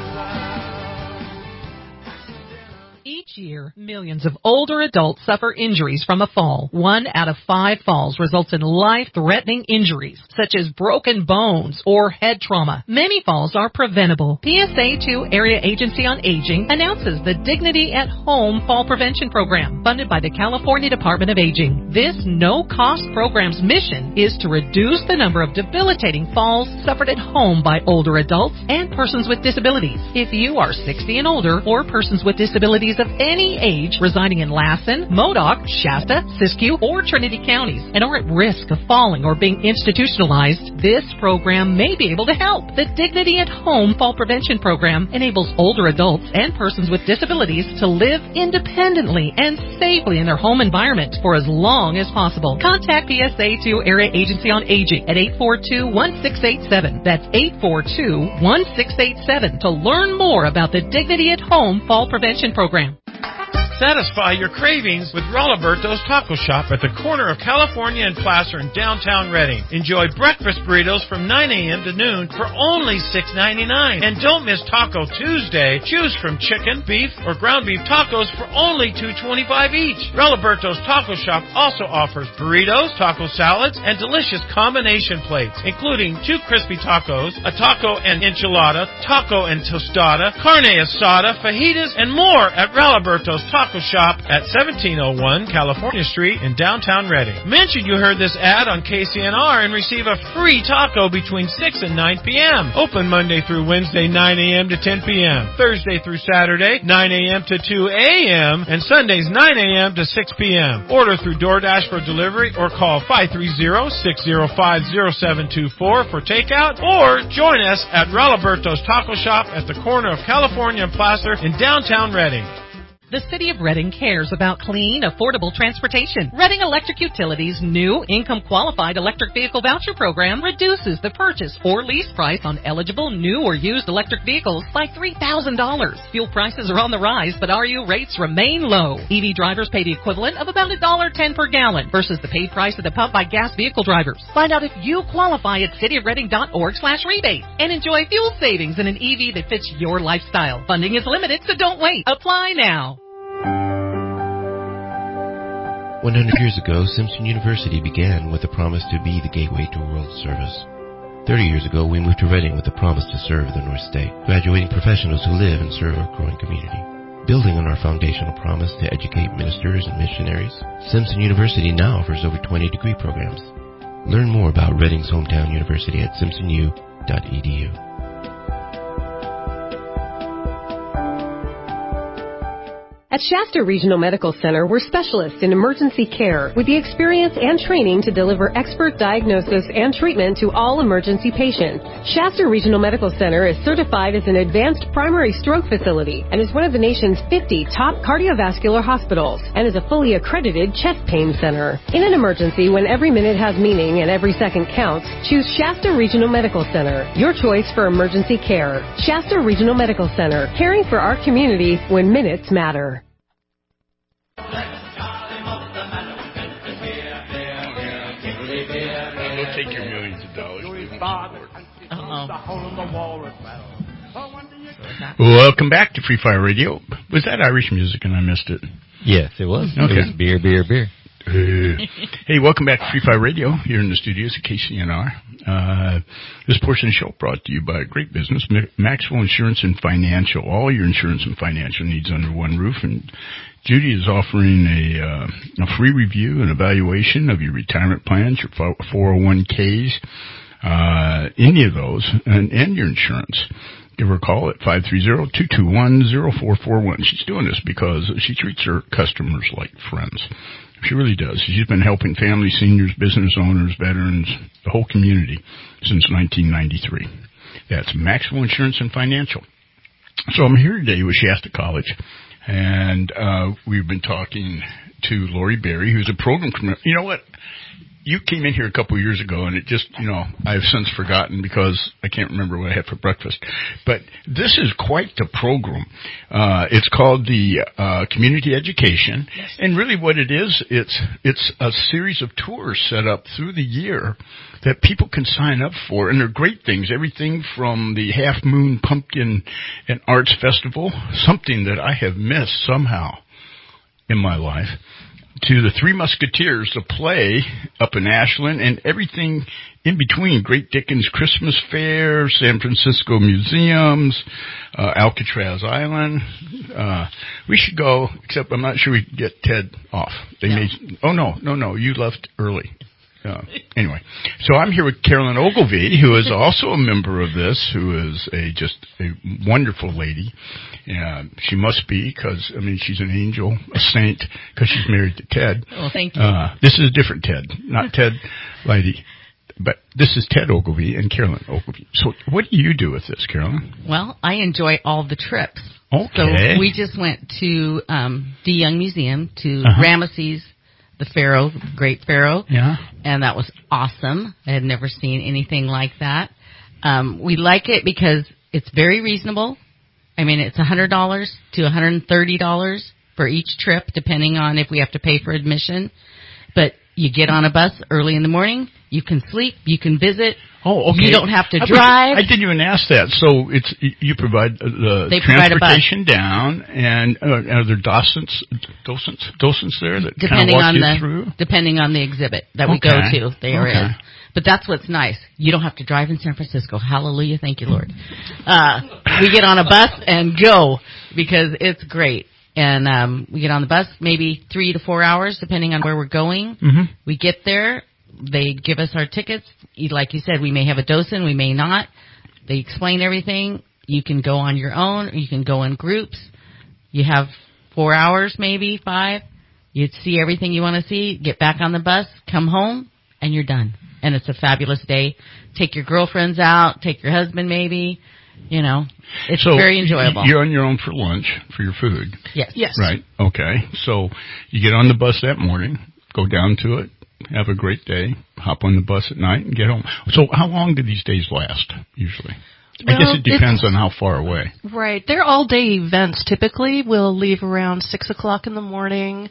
in love. Each year, millions of older adults suffer injuries from a fall. 1 out of 5 falls results in life-threatening injuries, such as broken bones or head trauma. Many falls are preventable. PSA 2 Area Agency on Aging announces the Dignity at Home Fall Prevention Program, funded by the California Department of Aging. This no-cost program's mission is to reduce the number of debilitating falls suffered at home by older adults and persons with disabilities. If you are 60 and older, or persons with disabilities of any age residing in Lassen, Modoc, Shasta, Siskiyou, or Trinity counties, and are at risk of falling or being institutionalized, this program may be able to help. The Dignity at Home Fall Prevention Program enables older adults and persons with disabilities to live independently and safely in their home environment for as long as possible. Contact PSA 2 Area Agency on Aging at 842-1687. That's 842-1687 to learn more about the Dignity at Home Fall Prevention Program. Satisfy your cravings with Rolliberto's Taco Shop at the corner of California and Placer in downtown Redding. Enjoy breakfast burritos from 9 a.m. to noon for only $6.99. And don't miss Taco Tuesday. Choose from chicken, beef, or ground beef tacos for only $2.25 each. Rolliberto's Taco Shop also offers burritos, taco salads, and delicious combination plates, including 2 crispy tacos, a taco and enchilada, taco and tostada, carne asada, fajitas, and more at Rolliberto's Taco Shop at 1701 California Street in downtown Redding. Mention you heard this ad on KCNR and receive a free taco between 6 and 9 p.m. Open Monday through Wednesday, 9 a.m. to 10 p.m. Thursday through Saturday, 9 a.m. to 2 a.m. and Sundays, 9 a.m. to 6 p.m. Order through DoorDash for delivery or call 530-605-0724 for takeout, or join us at Rolliberto's Taco Shop at the corner of California and Placer in downtown Redding. The City of Redding cares about clean, affordable transportation. Redding Electric Utilities' new income-qualified electric vehicle voucher program reduces the purchase or lease price on eligible new or used electric vehicles by $3,000. Fuel prices are on the rise, but RU rates remain low. EV drivers pay the equivalent of about $1.10 per gallon versus the paid price at the pump by gas vehicle drivers. Find out if you qualify at cityofredding.org/rebate and enjoy fuel savings in an EV that fits your lifestyle. Funding is limited, so don't wait. Apply now. 100 years ago, Simpson University began with a promise to be the gateway to world service. 30 years ago, we moved to Reading with the promise to serve the North State, graduating professionals who live and serve our growing community. Building on our foundational promise to educate ministers and missionaries, Simpson University now offers over 20 degree programs. Learn more about Reading's hometown university at simpsonu.edu. At Shasta Regional Medical Center, we're specialists in emergency care with the experience and training to deliver expert diagnosis and treatment to all emergency patients. Shasta Regional Medical Center is certified as an advanced primary stroke facility and is one of the nation's 50 top cardiovascular hospitals and is a fully accredited chest pain center. In an emergency, when every minute has meaning and every second counts, choose Shasta Regional Medical Center, your choice for emergency care. Shasta Regional Medical Center, caring for our community when minutes matter. They'll take your millions of dollars. Welcome back to Free Fire Radio. Was that Irish music and I missed it? Yes, it was. Okay. It was beer, beer, beer. Hey, welcome back to Free Fire Radio here in the studios at KCNR. This portion of the show brought to you by a great business, Maxwell Insurance and Financial. All your insurance and financial needs under one roof. And Judy is offering a free review and evaluation of your retirement plans, your 401ks, any of those, and your insurance. Give her a call at 530-221-0441. She's doing this because she treats her customers like friends. She really does. She's been helping families, seniors, business owners, veterans, the whole community since 1993. That's Maxwell Insurance and Financial. So I'm here today with Shasta College, and we've been talking to Lori Berry, who's a program commander. You know what? You came in here a couple of years ago, and it just, I've since forgotten because I can't remember what I had for breakfast. But this is quite the program. It's called the Community Education, and really what it is, it's a series of tours set up through the year that people can sign up for, and they're great things. Everything from the Half Moon Pumpkin and Arts Festival, something that I have missed somehow in my life, to the Three Musketeers, the play up in Ashland, and everything in between. Great Dickens Christmas Fair, San Francisco museums, Alcatraz Island. We should go, except I'm not sure we can get Ted off. No, you left early. Anyway, so I'm here with Carolyn Ogilvie, who is also a member of this, who is just a wonderful lady. She must be, because, she's an angel, a saint, because she's married to Ted. Oh, thank you. This is a different Ted, not Ted Leidy. But this is Ted Ogilvie and Carolyn Ogilvie. So what do you do with this, Carolyn? Well, I enjoy all the trips. Okay. So we just went to the Young Museum, to Ramesses, the Pharaoh, great Pharaoh. Yeah. And that was awesome. I had never seen anything like that. We like it because it's very reasonable. It's $100 to $130 for each trip, depending on if we have to pay for admission. But you get on a bus early in the morning. You can sleep. You can visit. Oh, okay. You don't have to drive. I didn't even ask that. So you provide the transportation down, and are there docents there that kind of walk you through? Depending on the exhibit that we go to, there is. But that's what's nice. You don't have to drive in San Francisco. Hallelujah. Thank you, Lord. We get on a bus and go because it's great. And we get on the bus maybe 3 to 4 hours, depending on where we're going. Mm-hmm. We get there. They give us our tickets. Like you said, we may have a docent, we may not. They explain everything. You can go on your own, or you can go in groups. You have 4 hours, maybe 5. You see everything you want to see, get back on the bus, come home, and you're done. And it's a fabulous day. Take your girlfriends out, take your husband maybe. It's very enjoyable. You're on your own for lunch, for your food. Yes. Right. Okay. So you get on the bus that morning, go down to it, have a great day, hop on the bus at night, and get home. So how long do these days last, usually? I guess it depends on how far away. Right. They're all-day events. Typically, we'll leave around 6 o'clock in the morning.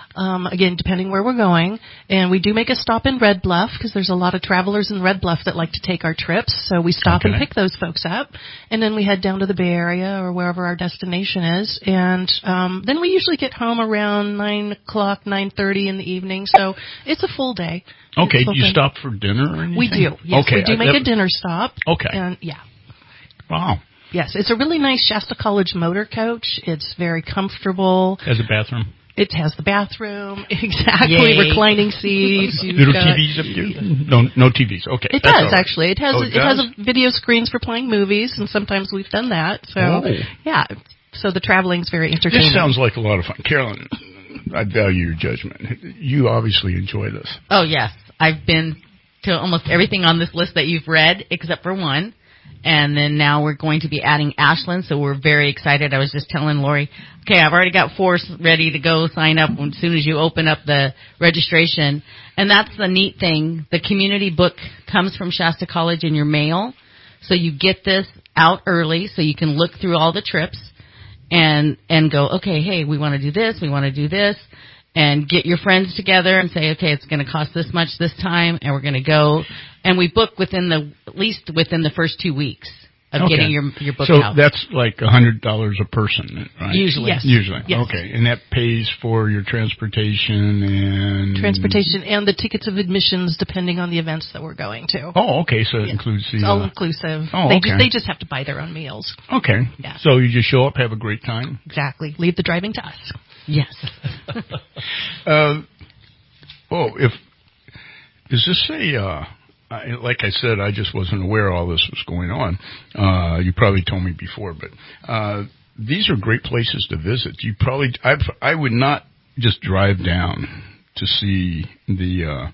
again, depending where we're going. And we do make a stop in Red Bluff because there's a lot of travelers in Red Bluff that like to take our trips. So we stop and pick those folks up. And then we head down to the Bay Area or wherever our destination is. And then we usually get home around 9 o'clock, 9:30 in the evening. So it's a full day. Okay, do you stop for dinner or anything? We do. Yes, okay. we do make a dinner stop. Okay. And yeah. Wow. Yes, it's a really nice Shasta College motor coach. It's very comfortable. Has a bathroom? It has the bathroom. Exactly. Yay. Reclining seats. Little TVs up here? No TVs. Okay. It does, actually. It has video screens for playing movies, and sometimes we've done that. So, yeah. So the traveling's very entertaining. This sounds like a lot of fun. Carolyn, I value your judgment. You obviously enjoy this. Oh, yes. I've been to almost everything on this list that you've read, except for one. And then now we're going to be adding Ashland, so we're very excited. I was just telling Lori, okay, I've already got 4 ready to go sign up as soon as you open up the registration. And that's the neat thing. The community book comes from Shasta College in your mail, so you get this out early so you can look through all the trips and go, okay, hey, we want to do this, and get your friends together and say, okay, it's going to cost this much this time, and we're going to go. And we book at least within the first 2 weeks of getting your book out. So that's like $100 a person, right? Usually. Yes. Usually. Yes. Okay. And that pays for your transportation and... Transportation and the tickets of admissions depending on the events that we're going to. Oh, okay. So it includes the... It's all inclusive. Oh, They just have to buy their own meals. Okay. Yeah. So you just show up, have a great time? Exactly. Leave the driving to us. Yes. Is this like I said, I just wasn't aware all this was going on. You probably told me before, but these are great places to visit. I would not just drive down to see the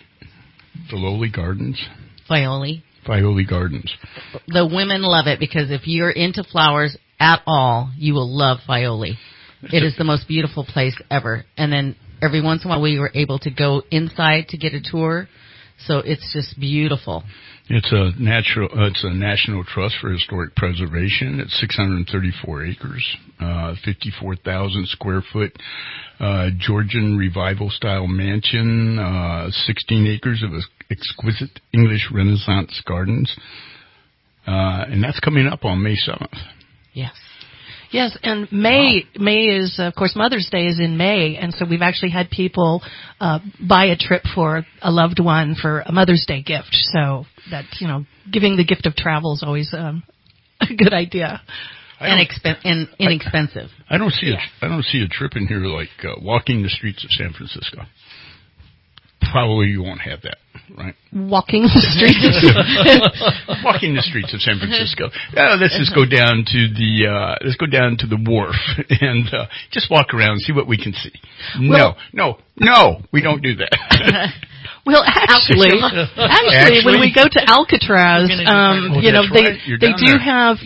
Lowly Gardens. Fioli Gardens. The women love it because if you're into flowers at all, you will love Fioli. It is the most beautiful place ever. And then every once in a while we were able to go inside to get a tour. So it's just beautiful. It's a National Trust for Historic Preservation. It's 634 acres, 54,000 square foot, Georgian Revival style mansion, 16 acres of exquisite English Renaissance gardens. And that's coming up on May 7th. Yes. Yes, and May is, of course, Mother's Day is in May, and so we've actually had people buy a trip for a loved one for a Mother's Day gift. So that, giving the gift of travel is always a good idea. And inexpensive. I don't see a trip in here like walking the streets of San Francisco. Probably you won't have that, right? Walking the streets. Walking the streets of San Francisco. Let's just go down to the wharf and just walk around and see what we can see. No, we don't do that. Well, actually, when we go to Alcatraz, they do have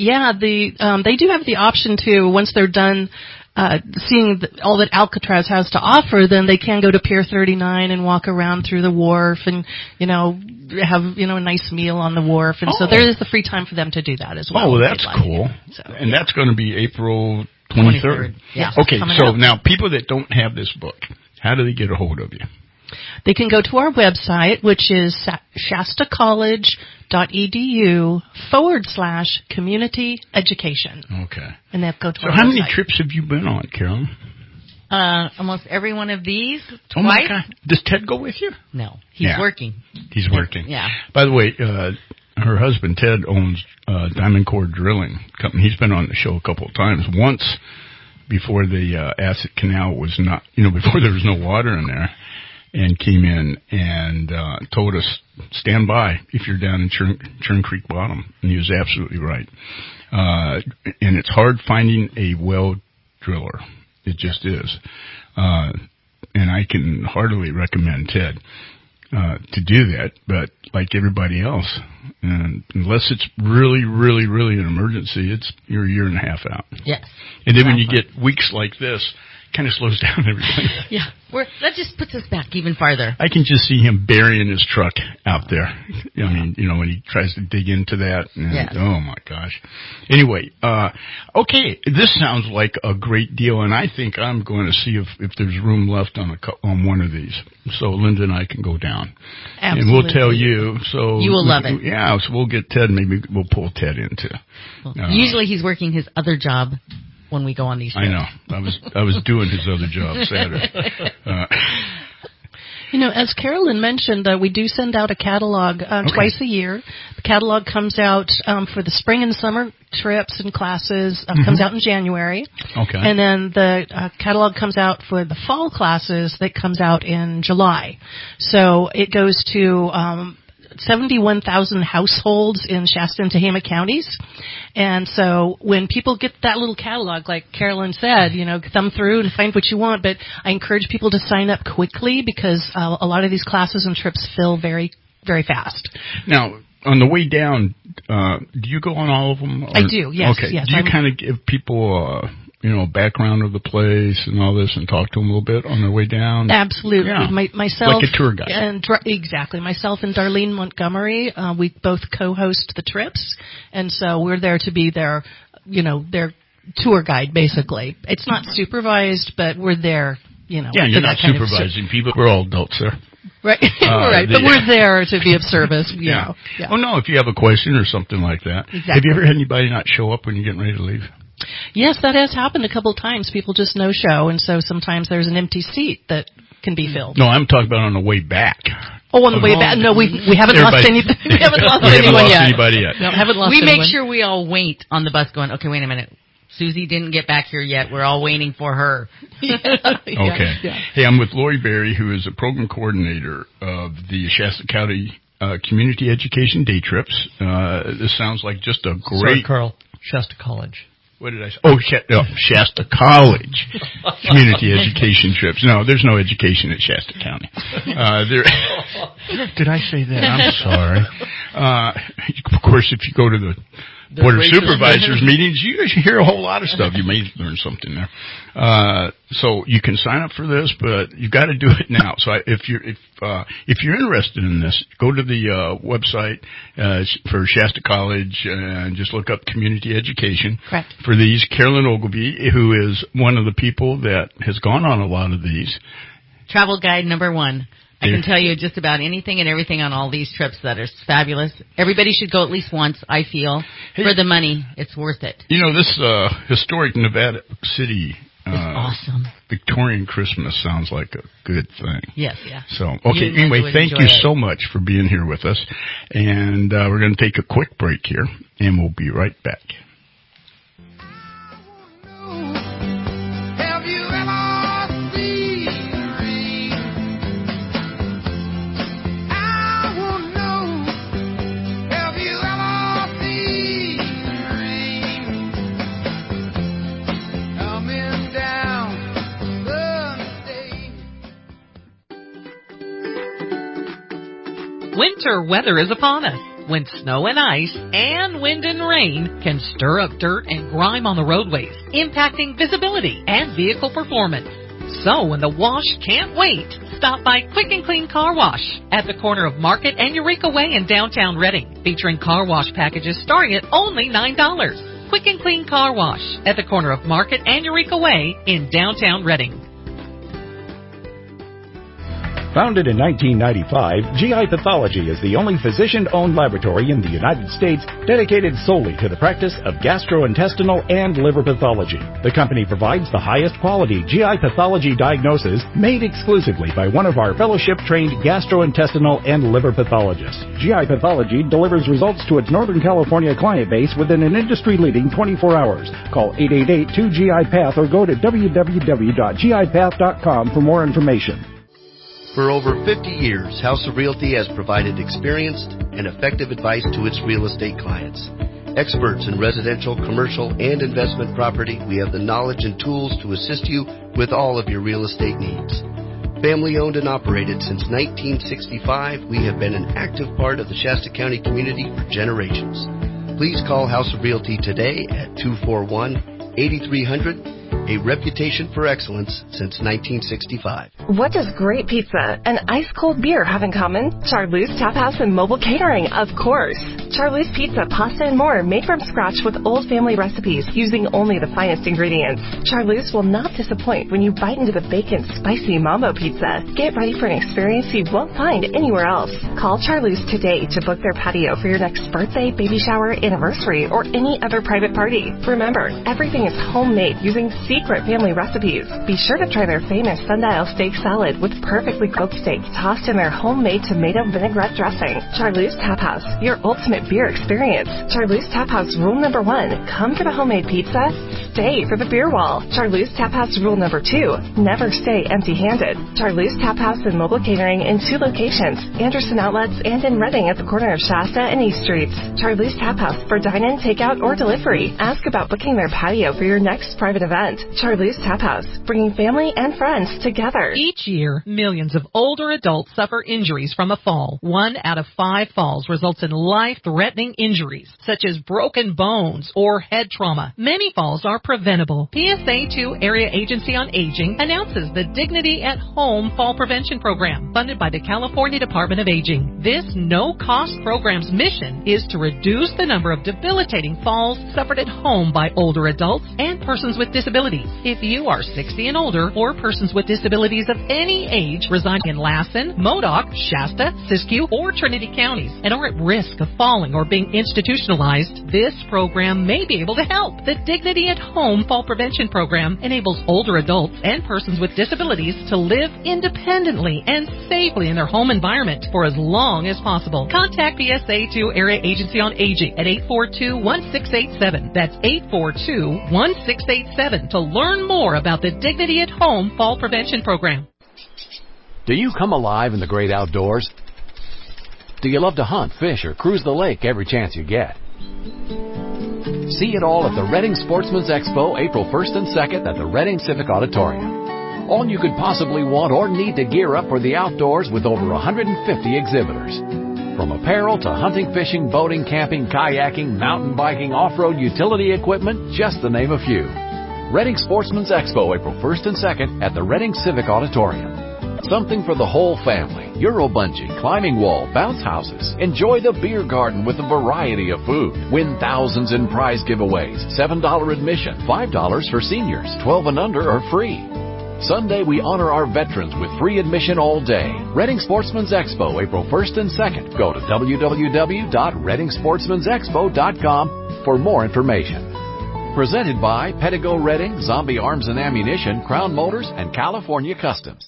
the option to, once they're done seeing all that Alcatraz has to offer, then they can go to Pier 39 and walk around through the wharf and, have, a nice meal on the wharf. And so there is the free time for them to do that as well. Oh, that's cool. So, and that's going to be April 23rd. Yeah. Okay, so now people that don't have this book, how do they get a hold of you? They can go to our website, which is shastacollege.edu/community education. Okay. And they'll go to so our how website. Many trips have you been on, Carolyn? Almost every one of these. Twice. Oh my God. Does Ted go with you? No. He's working. He's working. Yeah. By the way, her husband, Ted, owns Diamond Core Drilling Company. He's been on the show a couple of times. Once before the Asset Canal was not, before there was no water in there, and came in and told us, stand by if you're down in Churn Creek Bottom. And he was absolutely right. And it's hard finding a well driller. It just is. And I can heartily recommend Ted to do that. But like everybody else, unless it's really, really, really an emergency, you're a year and a half out. Yes. And then when you get weeks like this, kind of slows down everything. Yeah. That just puts us back even farther. I can just see him burying his truck out there. I mean, when he tries to dig into that. And, oh, my gosh. Anyway, okay, this sounds like a great deal, and I think I'm going to see if there's room left on one of these. So Linda and I can go down. Absolutely. And we'll tell you. So you will love it. Yeah, so we'll get Ted. Maybe we'll pull Ted into. Usually he's working his other job when we go on these trips. I know. I was doing his other job Saturday. As Carolyn mentioned, we do send out a catalog twice a year. The catalog comes out for the spring and summer trips and classes, comes out in January. Okay. And then the catalog comes out for the fall classes that comes out in July. So it goes to 71,000 households in Shasta and Tehama counties. And so when people get that little catalog, like Carolyn said, thumb through and find what you want. But I encourage people to sign up quickly because a lot of these classes and trips fill very, very fast. Now, on the way down, do you go on all of them? I do, yes. Okay. Yes, do you kind of give people background of the place and all this and talk to them a little bit on their way down? Absolutely. Yeah. Myself, like a tour guide. Exactly. Myself and Darlene Montgomery, we both co-host the trips. And so we're there to be their tour guide, basically. It's not supervised, but we're there, Yeah, you're not supervising people. We're all adults there. Right, right. But we're there to be of service. Yeah. Oh, no, if you have a question or something like that. Exactly. Have you ever had anybody not show up when you're getting ready to leave? Yes, that has happened a couple of times. People just no-show, and so sometimes there's an empty seat that can be filled. No, I'm talking about on the way back. Oh, on the way back? No, we haven't lost anything. We haven't lost anyone yet. Anybody yet. No, haven't lost anyone. anyone. Make sure we all wait on the bus going, okay, wait a minute. Susie didn't get back here yet. We're all waiting for her. Okay. Yeah. Hey, I'm with Lori Berry, who is a program coordinator of the Shasta County Community Education Day Trips. This sounds like just a great... Sorry, Carl. Shasta College. What did I say? Oh, Shasta College Community Education Trips. No, there's no education at Shasta County. Did I say that? I'm sorry. Of course, if you go to the Board of Supervisors meetings, you hear a whole lot of stuff. You may learn something there. So you can sign up for this, but you got to do it now. So if you're interested in this, go to the website for Shasta College and just look up community education. Correct. For these, Carolyn Ogilvie, who is one of the people that has gone on a lot of these. Travel guide number 1. I can tell you just about anything and everything on all these trips that are fabulous. Everybody should go at least once, I feel. For the money, it's worth it. This historic Nevada City awesome. Victorian Christmas sounds like a good thing. Yes, yeah. So, okay, anyway, thank you so much for being here with us. And we're going to take a quick break here, and we'll be right back. Winter weather is upon us, when snow and ice and wind and rain can stir up dirt and grime on the roadways, impacting visibility and vehicle performance. So when the wash can't wait, stop by Quick and Clean Car Wash at the corner of Market and Eureka Way in downtown Reading, featuring car wash packages starting at only $9. Quick and Clean Car Wash at the corner of Market and Eureka Way in downtown Reading. Founded in 1995, GI Pathology is the only physician-owned laboratory in the United States dedicated solely to the practice of gastrointestinal and liver pathology. The company provides the highest quality GI pathology diagnosis made exclusively by one of our fellowship-trained gastrointestinal and liver pathologists. GI Pathology delivers results to its Northern California client base within an industry-leading 24 hours. Call 888-2GI-PATH or go to www.gipath.com for more information. For over 50 years, House of Realty has provided experienced and effective advice to its real estate clients. Experts in residential, commercial, and investment property, we have the knowledge and tools to assist you with all of your real estate needs. Family owned and operated since 1965, we have been an active part of the Shasta County community for generations. Please call House of Realty today at 241-8300 a reputation for excellence since 1965. What does great pizza and ice-cold beer have in common? Charlie's Tap House and mobile catering, of course. Charlie's Pizza, pasta, and more made from scratch with old family recipes using only the finest ingredients. Charlie's will not disappoint when you bite into the bacon spicy mambo pizza. Get ready for an experience you won't find anywhere else. Call Charlie's today to book their patio for your next birthday, baby shower, anniversary, or any other private party. Remember, everything is homemade using secret family recipes. Be sure to try their famous sundial steak salad with perfectly cooked steak tossed in their homemade tomato vinaigrette dressing. Charlie's Tap House, your ultimate beer experience. Charlie's Tap House rule number 1, come for the homemade pizza, stay for the beer wall. Charlie's Tap House rule number 2, never stay empty-handed. Charlie's Tap House and mobile catering in 2 locations, Anderson Outlets and in Reading at the corner of Shasta and East Streets. Charlie's Tap House for dine-in, takeout, or delivery. Ask about booking their patio for your next private event. Charlie's Tap House, bringing family and friends together. Each year, millions of older adults suffer injuries from a fall. 1 out of 5 falls results in life-threatening injuries, such as broken bones or head trauma. Many falls are preventable. PSA 2 Area Agency on Aging announces the Dignity at Home Fall Prevention Program, funded by the California Department of Aging. This no-cost program's mission is to reduce the number of debilitating falls suffered at home by older adults and persons with disabilities. If you are 60 and older or persons with disabilities of any age residing in Lassen, Modoc, Shasta, Siskiyou, or Trinity counties and are at risk of falling or being institutionalized, this program may be able to help. The Dignity at Home Fall Prevention Program enables older adults and persons with disabilities to live independently and safely in their home environment for as long as possible. Contact PSA 2 Area Agency on Aging at 842-1687. That's 842-1687 to learn more about the Dignity at Home Fall Prevention Program. Do you come alive in the great outdoors? Do you love to hunt, fish, or cruise the lake every chance you get? See it all at the Reading Sportsman's Expo, April 1st and 2nd at the Reading Civic Auditorium. All you could possibly want or need to gear up for the outdoors with over 150 exhibitors. From apparel to hunting, fishing, boating, camping, kayaking, mountain biking, off-road utility equipment, just to name a few. Reading Sportsman's Expo, April 1st and 2nd at the Reading Civic Auditorium. Something for the whole family. Euro bungee, climbing wall, bounce houses. Enjoy the beer garden with a variety of food. Win thousands in prize giveaways. $7 admission, $5 for seniors. 12 and under are free. Sunday, we honor our veterans with free admission all day. Reading Sportsman's Expo, April 1st and 2nd. Go to www.readingsportsmansexpo.com for more information. Presented by Pedigo Reading, Zombie Arms and Ammunition, Crown Motors, and California Customs.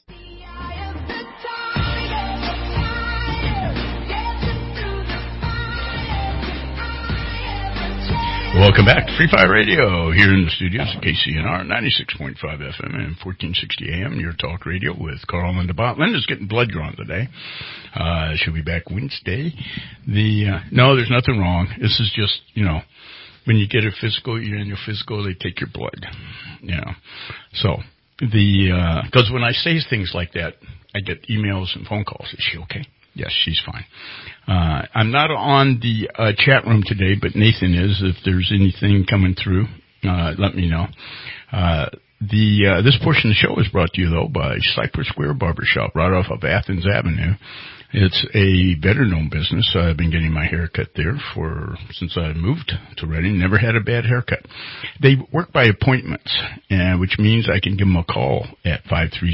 Welcome back to Free Fire Radio here in the studios at KCNR 96.5 FM and 1460 AM, your talk radio with Carl and DeBont. Linda's getting blood drawn today. She'll be back Wednesday. No, there's nothing wrong. This is just, when you get a physical, your annual physical, they take your blood. So, because when I say things like that, I get emails and phone calls. Is she okay? Yes, she's fine. I'm not on the chat room today, but Nathan is. If there's anything coming through, let me know. This portion of the show is brought to you, though, by Cypress Square Barbershop, right off of Athens Avenue. It's a better-known business. I've been getting my hair cut there since I moved to Reading. Never had a bad haircut. They work by appointments, which means I can give them a call at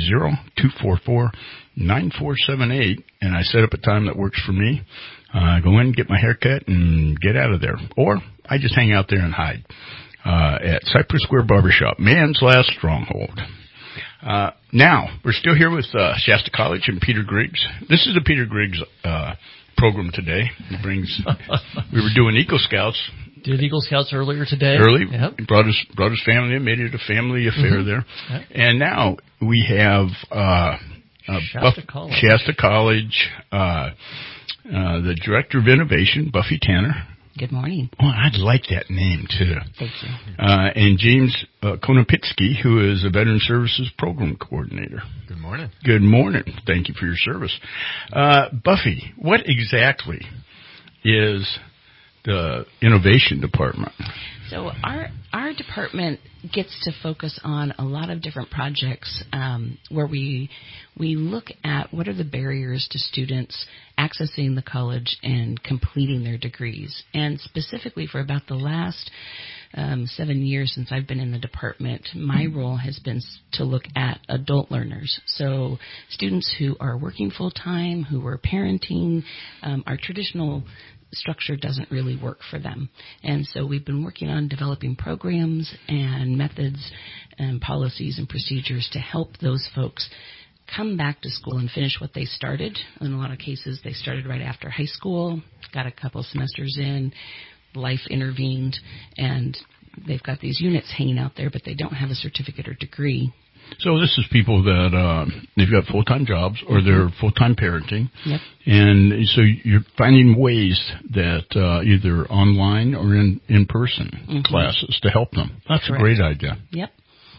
530-244-9478, and I set up a time that works for me. Go in, get my hair cut, and get out of there. Or I just hang out there and hide at Cypress Square Barbershop, man's last stronghold. Now, we're still here with Shasta College and Peter Griggs. This is a Peter Griggs program today. We were doing Eagle Scouts. Did Eagle Scouts earlier today. Yep. He brought his family in, made it a family affair there. Yep. And now we have Shasta College. Shasta College, the Director of Innovation, Buffy Tanner. Good morning. Oh, I'd like that name, too. Thank you. And James Konopitsky, who is a Veteran Services Program Coordinator. Good morning. Good morning. Thank you for your service. Buffy, what exactly is the Innovation Department? So our department gets to focus on a lot of different projects where we look at what are the barriers to students accessing the college and completing their degrees. And specifically for about the last 7 years since I've been in the department, my role has been to look at adult learners. So students who are working full-time, who are parenting, our traditional structure doesn't really work for them. And so we've been working on developing programs and methods and policies and procedures to help those folks come back to school and finish what they started. In a lot of cases, they started right after high school, got a couple semesters in, life intervened, and they've got these units hanging out there, but they don't have a certificate or degree. So this is people that they've got full-time jobs or they're full-time parenting. Yep. And so you're finding ways that either online or in-person classes to help them. That's Correct. a great idea. Yep.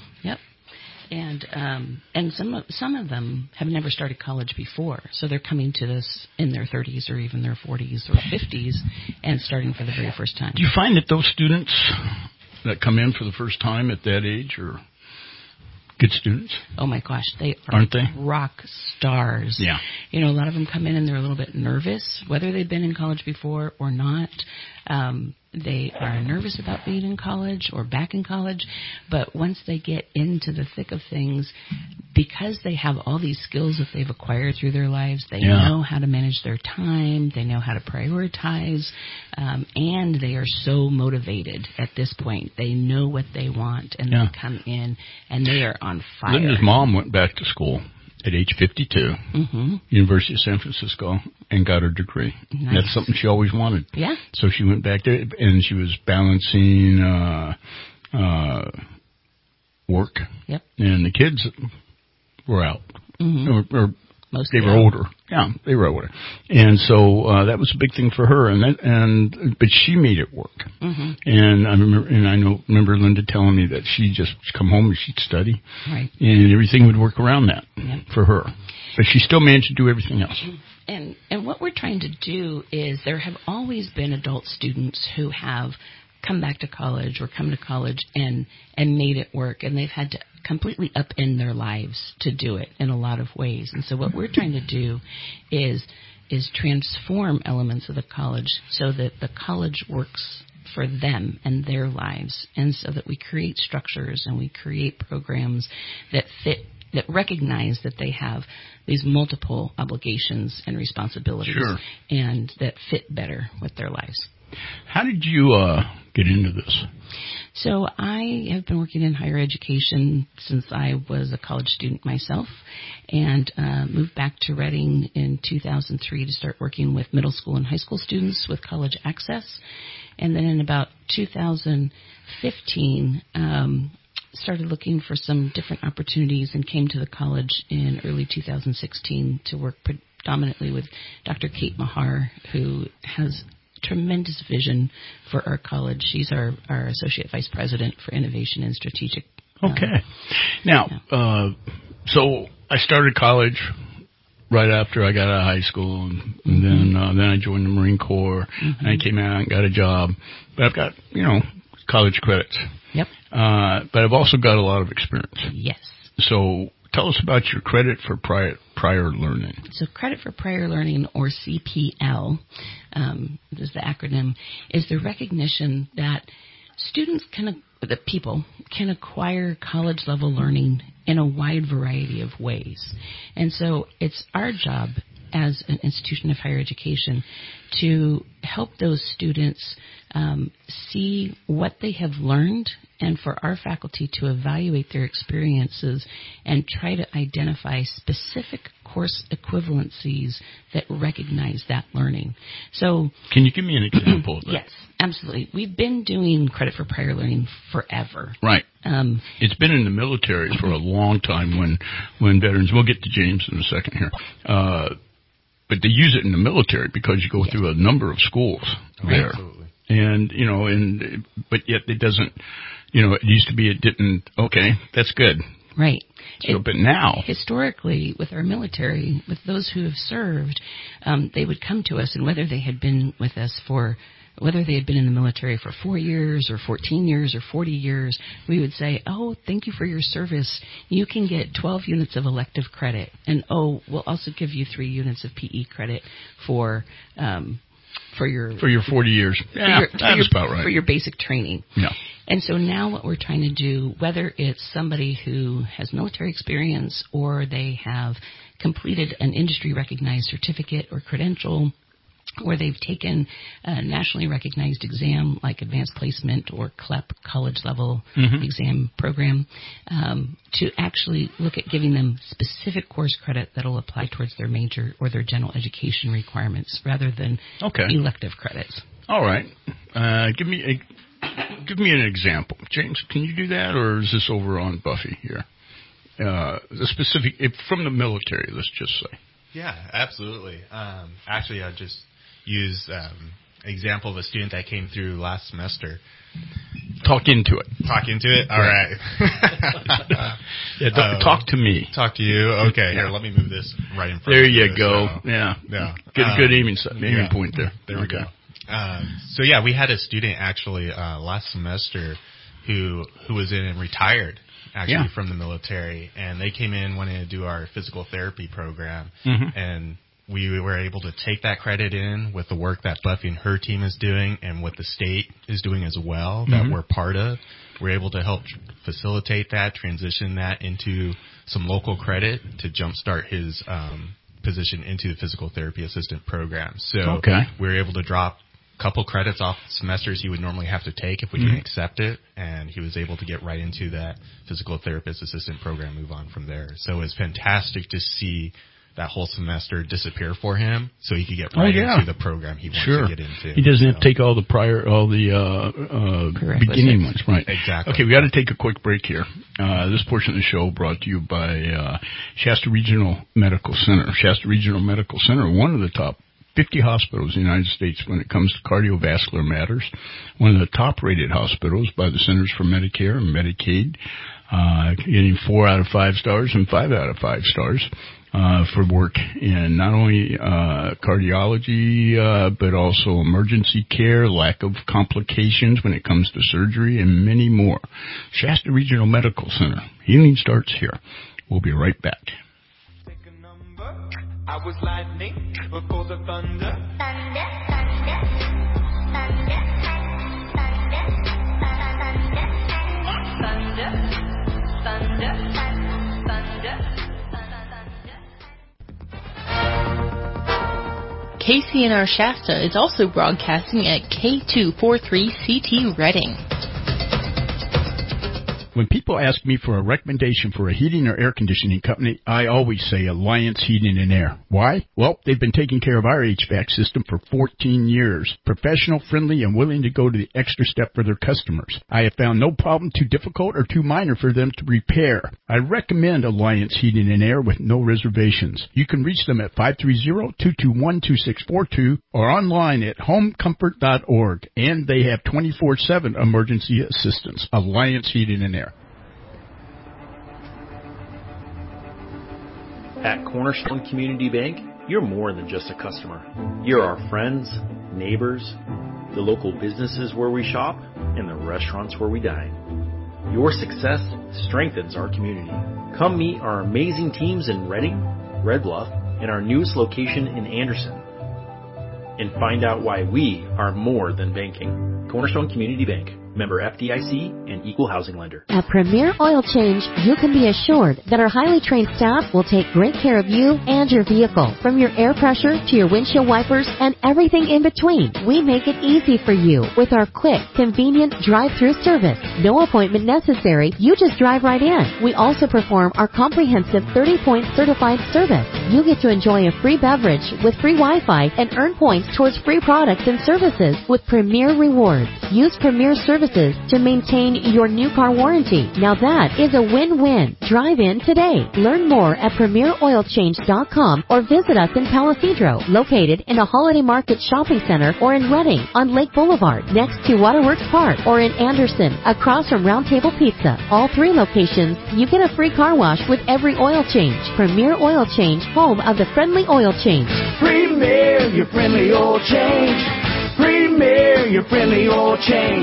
And some of them have never started college before, so they're coming to this in their 30s or even their 40s or 50s and starting for the very first time. Do you find that those students that come in for the first time at that age are good students? Oh my gosh, they are, aren't they? Rock stars. Yeah. You know, a lot of them come in and they're a little bit nervous, whether they've been in college before or not. They are nervous about being in college or back in college, but once they get into the thick of things, because they have all these skills that they've acquired through their lives, they know how to manage their time, they know how to prioritize, and they are so motivated at this point. They know what they want, and they come in, and they are on fire. Linda's mom went back to school at age 52, University of San Francisco, and got her degree. Nice. That's something she always wanted. Yeah. So she went back there, and she was balancing work. Yep. And the kids were out. Or Mostly they were out. older. Yeah, they were older. And so that was a big thing for her. But she made it work. And I remember Linda telling me that she just come home and she'd study, right, and everything would work around that for her. But she still managed to do everything else. And what we're trying to do is there have always been adult students who have come back to college or come to college and made it work, and they've had to completely upend their lives to do it in a lot of ways. And so what we're trying to do is transform elements of the college so that the college works for them and their lives, and so that we create structures and we create programs that fit, that recognize that they have these multiple obligations and responsibilities, and that fit better with their lives. How did you get into this? So I have been working in higher education since I was a college student myself, and moved back to Reading in 2003 to start working with middle school and high school students with college access. And then in about 2015, started looking for some different opportunities and came to the college in early 2016 to work predominantly with Dr. Kate Mahar, who has tremendous vision for our college. She's our Associate Vice President for Innovation and Strategic. Okay. Now, so I started college right after I got out of high school, and then I joined the Marine Corps, and I came out and got a job. But I've got, college credits. Yep. But I've also got a lot of experience. Yes. So tell us about your credit for prior learning. So credit for prior learning, or CPL, is the acronym, is the recognition that students people can acquire college-level learning in a wide variety of ways. And so it's our job as an institution of higher education to help those students see what they have learned, and for our faculty to evaluate their experiences and try to identify specific course equivalencies that recognize that learning. So, can you give me an example of that? Yes, absolutely. We've been doing credit for prior learning forever. Right. It's been in the military for a long time when veterans, we'll get to James in a second here, but they use it in the military because you go through a number of schools there. Absolutely. And, but yet it doesn't, it used to be it didn't, okay, that's good. Right. But now, historically, with our military, with those who have served, they would come to us, and whether they had been with us whether they had been in the military for 4 years or 14 years or 40 years, we would say, oh, thank you for your service. You can get 12 units of elective credit. And, oh, we'll also give you 3 units of PE credit for your 40 years. Yeah, that's about right. For your basic training. Yeah. And so now what we're trying to do, whether it's somebody who has military experience or they have completed an industry-recognized certificate or credential, or they've taken a nationally recognized exam like Advanced Placement or CLEP, college-level exam program, to actually look at giving them specific course credit that will apply towards their major or their general education requirements rather than elective credits. All right. Give me an example. James, can you do that, or is this over on Buffy here? The specific, from the military, let's just say. Yeah, absolutely. Actually, I just use example of a student that came through last semester. Talk into it. All right. Talk to me. Talk to you. Okay. Here, let me move this right in front. There of you. you go. Yeah. Get a good aiming point there. There we go. So yeah, we had a student actually last semester who was in and retired actually from the military, and they came in wanting to do our physical therapy program, and we were able to take that credit in with the work that Buffy and her team is doing and what the state is doing as well that we're part of. We're able to help facilitate that, transition that into some local credit to jumpstart his position into the physical therapy assistant program. So we're able to drop a couple credits off semesters he would normally have to take if we didn't accept it, and he was able to get right into that physical therapist assistant program, move on from there. So it's fantastic to see that whole semester disappear for him, so he could get right into the program he wants to get into. He doesn't have to take all the beginning ones, right? Exactly. Okay, we got to take a quick break here. This portion of the show brought to you by Shasta Regional Medical Center. Shasta Regional Medical Center, one of the top 50 hospitals in the United States when it comes to cardiovascular matters, one of the top-rated hospitals by the Centers for Medicare and Medicaid, getting 4 out of 5 stars and 5 out of 5 stars. For work in not only cardiology, but also emergency care, lack of complications when it comes to surgery, and many more. Shasta Regional Medical Center. Healing starts here. We'll be right back. I was lightning before the thunder. Thunder, thunder, thunder, thunder, thunder, thunder, thunder. KCNR Shasta is also broadcasting at K243CT Reading. When people ask me for a recommendation for a heating or air conditioning company, I always say Alliance Heating and Air. Why? Well, they've been taking care of our HVAC system for 14 years. Professional, friendly, and willing to go to the extra step for their customers. I have found no problem too difficult or too minor for them to repair. I recommend Alliance Heating and Air with no reservations. You can reach them at 530-221-2642 or online at homecomfort.org. And they have 24/7 emergency assistance. Alliance Heating and Air. At Cornerstone Community Bank, you're more than just a customer. You're our friends, neighbors, the local businesses where we shop, and the restaurants where we dine. Your success strengthens our community. Come meet our amazing teams in Reading, Red Bluff, and our newest location in Anderson. And find out why we are more than banking. Cornerstone Community Bank. Member FDIC and Equal Housing Lender. At Premier Oil Change, you can be assured that our highly trained staff will take great care of you and your vehicle. From your air pressure to your windshield wipers and everything in between, we make it easy for you with our quick, convenient drive-through service. No appointment necessary. You just drive right in. We also perform our comprehensive 30-point certified service. You get to enjoy a free beverage with free Wi-Fi and earn points towards free products and services with Premier Rewards. Use Premier Service services to maintain your new car warranty. Now that is a win-win. Drive in today. Learn more at PremierOilChange.com or visit us in Palo Cedro, located in a Holiday Market shopping center, or in Redding on Lake Boulevard next to Waterworks Park, or in Anderson across from Round Table Pizza. All 3 locations, you get a free car wash with every oil change. Premier Oil Change, home of the friendly oil change. Premier, your friendly oil change. Premier, your friendly oil change.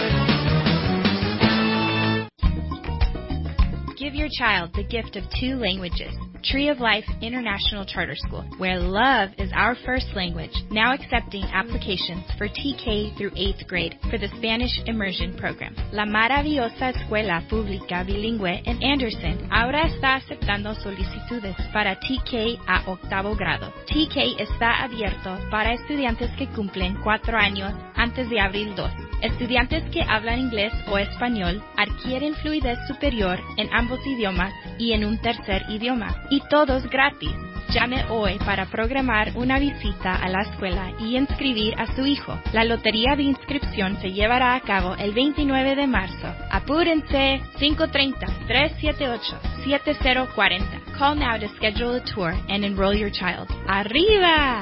Give your child the gift of 2 languages. Tree of Life International Charter School, where love is our first language, now accepting applications for TK through 8th grade for the Spanish Immersion Program. La maravillosa Escuela Pública Bilingüe en Anderson ahora está aceptando solicitudes para TK a 8º grado. TK está abierto para estudiantes que cumplen 4 años antes de abril 2. Estudiantes que hablan inglés o español adquieren fluidez superior en ambos idiomas y en un tercer idioma. Y todos gratis. Llame hoy para programar una visita a la escuela y inscribir a su hijo. La lotería de inscripción se llevará a cabo el 29 de marzo. Apúrense, 530-378-7040. Call now to schedule a tour and enroll your child. ¡Arriba!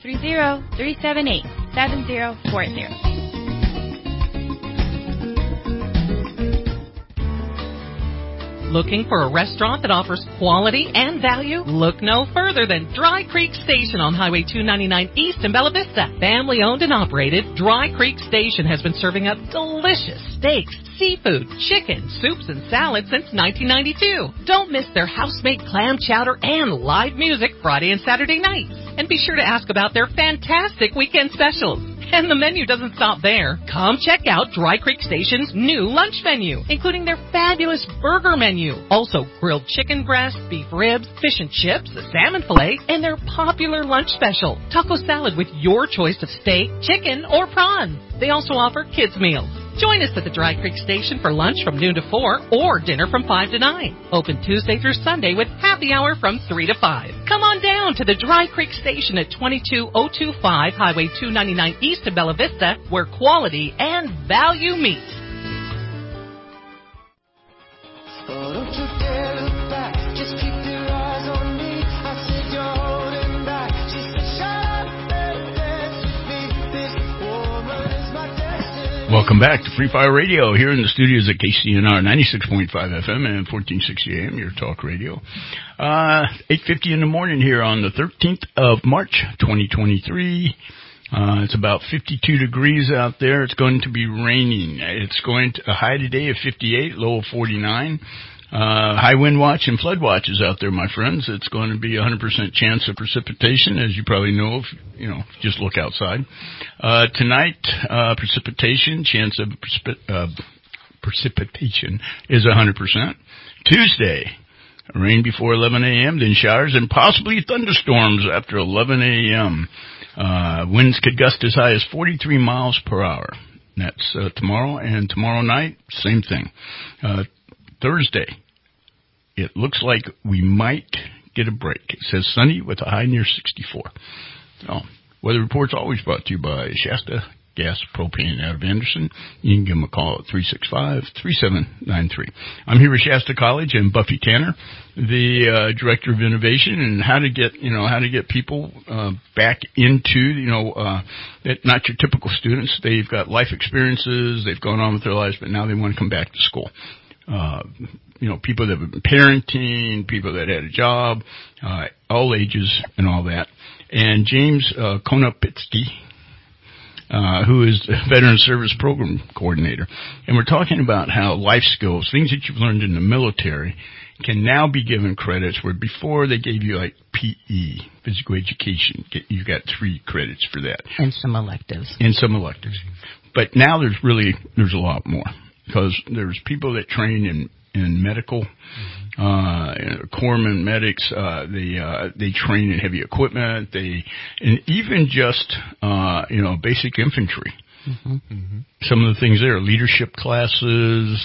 530-378-7040. Looking for a restaurant that offers quality and value? Look no further than Dry Creek Station on Highway 299 East in Bella Vista. Family owned and operated, Dry Creek Station has been serving up delicious steaks, seafood, chicken, soups, and salads since 1992. Don't miss their house-made clam chowder and live music Friday and Saturday nights. And be sure to ask about their fantastic weekend specials. And the menu doesn't stop there. Come check out Dry Creek Station's new lunch menu, including their fabulous burger menu. Also, grilled chicken breast, beef ribs, fish and chips, the salmon fillet, and their popular lunch special, taco salad with your choice of steak, chicken, or prawn. They also offer kids' meals. Join us at the Dry Creek Station for lunch from noon to 4 or dinner from 5 to 9. Open Tuesday through Sunday with happy hour from 3 to 5. Come on down to the Dry Creek Station at 22025 Highway 299 East of Bella Vista, where quality and value meet. Oh, don't you dare look back, just keep your eyes on me. I said you're holding back. She said shut up and dance with me. This woman is my destiny. Welcome back to Free Fire Radio here in the studios at KCNR 96.5 FM and 1460 AM, your talk radio. 8:50 in the morning here on the 13th of March, 2023. It's about 52 degrees out there. It's going to be raining. It's going to a high today of 58, low of 49. High wind watch and flood watch is out there, my friends. It's going to be 100% chance of precipitation, as you probably know if just look outside. Tonight, precipitation, chance of precipitation is 100%. Tuesday, rain before 11 a.m., then showers and possibly thunderstorms after 11 a.m. Winds could gust as high as 43 miles per hour. That's tomorrow, and tomorrow night, same thing. Thursday, it looks like we might get a break. It says sunny with a high near 64. So, weather report's always brought to you by Shasta Gas Propane out of Anderson. You can give them a call at 365-3793. I'm here at Shasta College, and Buffy Tanner, the director of innovation, and how to get people back into not your typical students. They've got life experiences, they've gone on with their lives, but now they want to come back to school. People that have been parenting, people that had a job, all ages and all that. And James Konopitsky, who is the Veteran Service Program Coordinator. And we're talking about how life skills, things that you've learned in the military, can now be given credits where before they gave you like PE, physical education. You got 3 credits for that. And some electives. But now there's a lot more. Because there's people that train in medical, corpsmen, medics, they train in heavy equipment, and even just, basic infantry. Mm-hmm. Some of the things there, leadership classes,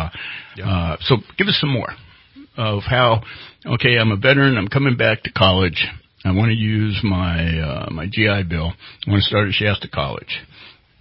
so give us some more of how, okay, I'm a veteran, I'm coming back to college, I want to use my GI Bill, I want to start at Shasta College.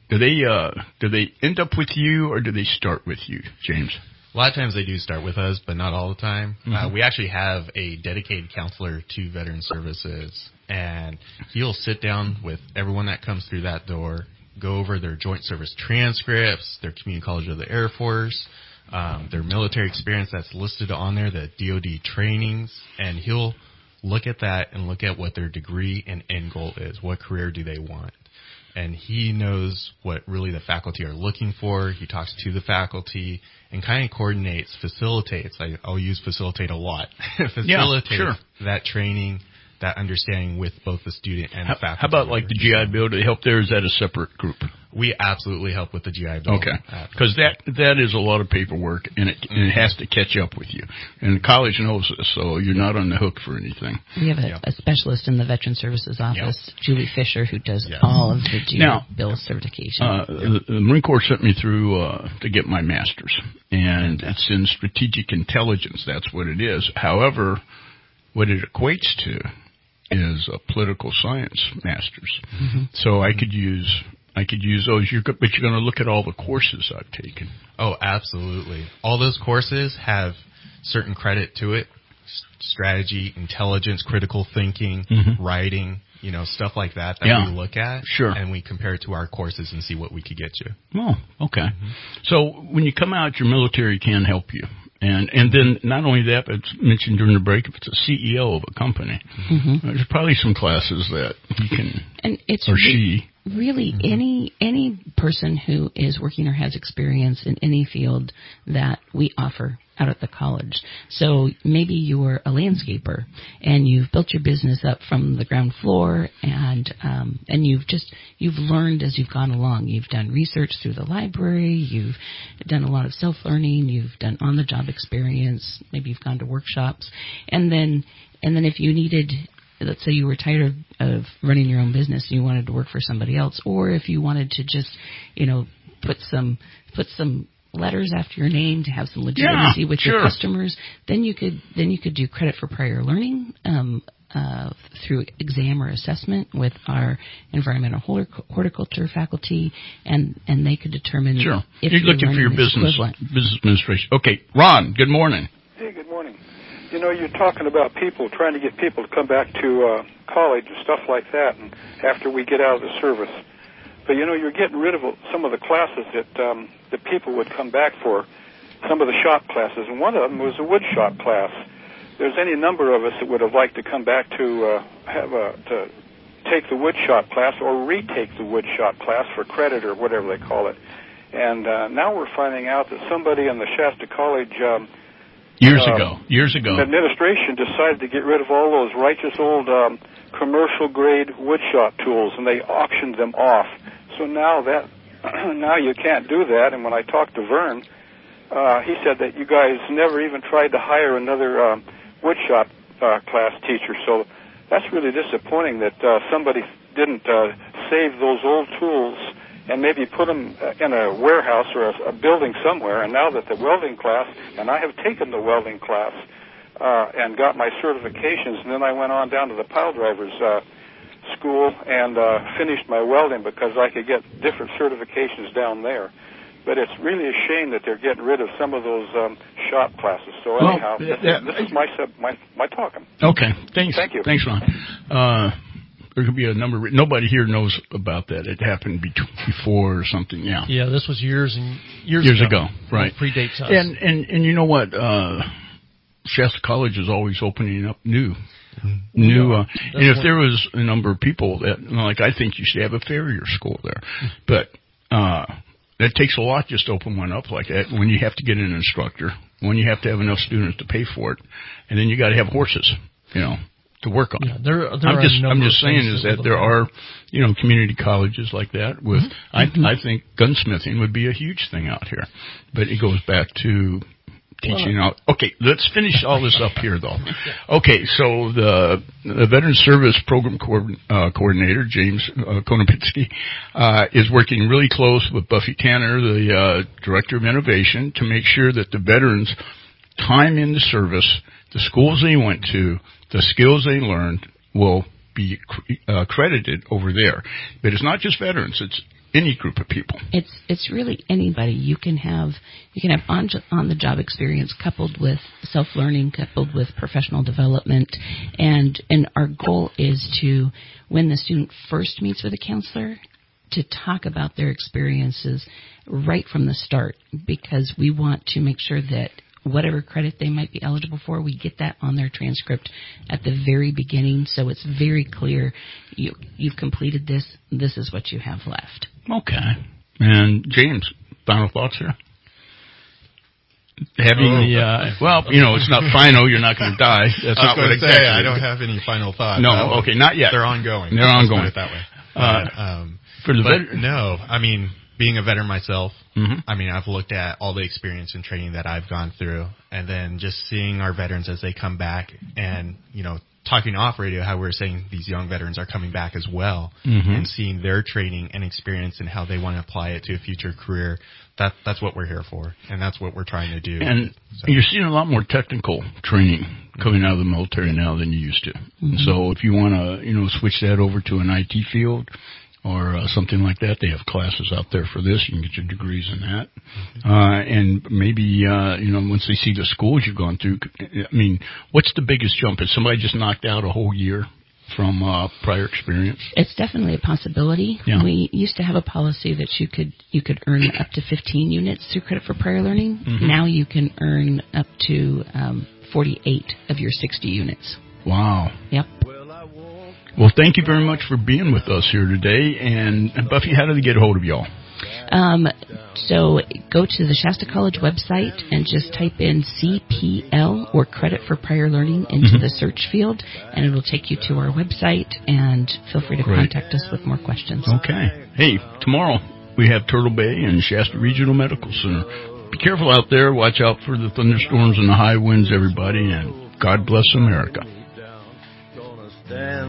Do they end up with you, or do they start with you, James? A lot of times they do start with us, but not all the time. Mm-hmm. We actually have a dedicated counselor to veteran services, and he'll sit down with everyone that comes through that door, go over their joint service transcripts, their community college of the Air Force, their military experience that's listed on there, the DoD trainings, and he'll look at that and look at what their degree and end goal is. What career do they want? And he knows what really the faculty are looking for. He talks to the faculty and kind of coordinates, facilitates. I'll use facilitate a lot. Facilitates that training, that understanding with both the student and the faculty. How about like the GI Bill? Do they help there? Or is that a separate group? We absolutely help with the GI Bill. Okay. Because that is a lot of paperwork, and it has to catch up with you. And the college knows this, so you're not on the hook for anything. We have a specialist in the Veteran Services Office, Julie Fisher, who does all of the GI Bill certification. The Marine Corps sent me through to get my master's, and it's in strategic intelligence. That's what it is. However, what it equates to is a political science master's. Mm-hmm. So I could use those, but you're going to look at all the courses I've taken. Oh, absolutely. All those courses have certain credit to it: strategy, intelligence, critical thinking, writing, stuff like that we look at. Sure. And we compare it to our courses and see what we could get you. Oh, okay. So when you come out, your military can help you. And then not only that, but it's mentioned during the break, if it's a CEO of a company, there's probably some classes that he can, and it's or she. Really, any person who is working or has experience in any field that we offer out at the college. So maybe you're a landscaper and you've built your business up from the ground floor, and you've learned as you've gone along. You've done research through the library. You've done a lot of self-learning. You've done on-the-job experience. Maybe you've gone to workshops, and then if you needed, let's say you were tired of running your own business and you wanted to work for somebody else, or if you wanted to just, put some letters after your name to have some legitimacy with your customers, then you could do credit for prior learning through exam or assessment with our environmental horticulture faculty, and they could determine if you're looking for your business administration. Okay, Ron, good morning. Hey, good morning. You're talking about trying to get people to come back to college and stuff like that, and after we get out of the service. But, you're getting rid of some of the classes that people would come back for, some of the shop classes, and one of them was a wood shop class. There's any number of us that would have liked to come back to take the wood shop class or retake the wood shop class for credit or whatever they call it. And now we're finding out that somebody in the Shasta College Years ago. The administration decided to get rid of all those righteous old commercial-grade woodshop tools, and they auctioned them off. So now you can't do that. And when I talked to Vern, he said that you guys never even tried to hire another woodshop class teacher. So that's really disappointing that somebody didn't save those old tools and maybe put them in a warehouse or a building somewhere. And now that the welding class, and I have taken the welding class and got my certifications, and then I went on down to the pile drivers school and finished my welding because I could get different certifications down there. But it's really a shame that they're getting rid of some of those shop classes. So anyhow, this is my talking. Okay, thanks. Thank you. Thanks, Ron. There could be a number. Nobody here knows about that. It happened before or something. Yeah. Yeah, this was years ago. Right. It predates us. And you know what? Shasta College is always opening up new. And if there was a number of people that, I think you should have a farrier school there, but that takes a lot just to open one up like that. When you have to get an instructor, when you have to have enough students to pay for it, and then you got to have horses, to work on. Yeah, I'm just saying is that there are, community colleges like that with, I think gunsmithing would be a huge thing out here, but it goes back to teaching out. Okay, let's finish all this up here though. Okay, so the Veteran Service Program Coordinator, James Konopitsky, is working really close with Buffy Tanner, the Director of Innovation, to make sure that the veterans' time in the service, the schools they went to, the skills they learned will be credited over there. But it's not just veterans. It's any group of people. It's really anybody. You can have on the job experience coupled with self-learning, coupled with professional development, and our goal is to, when the student first meets with a counselor, to talk about their experiences right from the start, because we want to make sure that whatever credit they might be eligible for, we get that on their transcript at the very beginning, so it's very clear you've completed this. This is what you have left. Okay. And James, final thoughts here? Having well, it's not final. You're not going to die. That's not what exactly. I don't have any final thoughts. No, okay, not yet. They're ongoing. They're ongoing. Let's put it that way. For the veteran? No, I mean, being a veteran myself, I mean, I've looked at all the experience and training that I've gone through, and then just seeing our veterans as they come back, and talking off radio how we're saying these young veterans are coming back as well, and seeing their training and experience and how they want to apply it to a future career. That's what we're here for, and that's what we're trying to do. And you're seeing a lot more technical training coming out of the military now than you used to. So if you want to, switch that over to an IT field or something like that, they have classes out there for this. You can get your degrees in that. And maybe, once they see the schools you've gone through, I mean, what's the biggest jump? Has somebody just knocked out a whole year from prior experience? It's definitely a possibility. Yeah. We used to have a policy that you could earn up to 15 units through credit for prior learning. Now you can earn up to 48 of your 60 units. Wow. Yep. Well, thank you very much for being with us here today. And Buffy, how do they get a hold of y'all? So go to the Shasta College website and just type in CPL or Credit for Prior Learning into the search field, and it will take you to our website, and feel free to contact us with more questions. Okay. Hey, tomorrow we have Turtle Bay and Shasta Regional Medical Center. Be careful out there. Watch out for the thunderstorms and the high winds, everybody, and God bless America.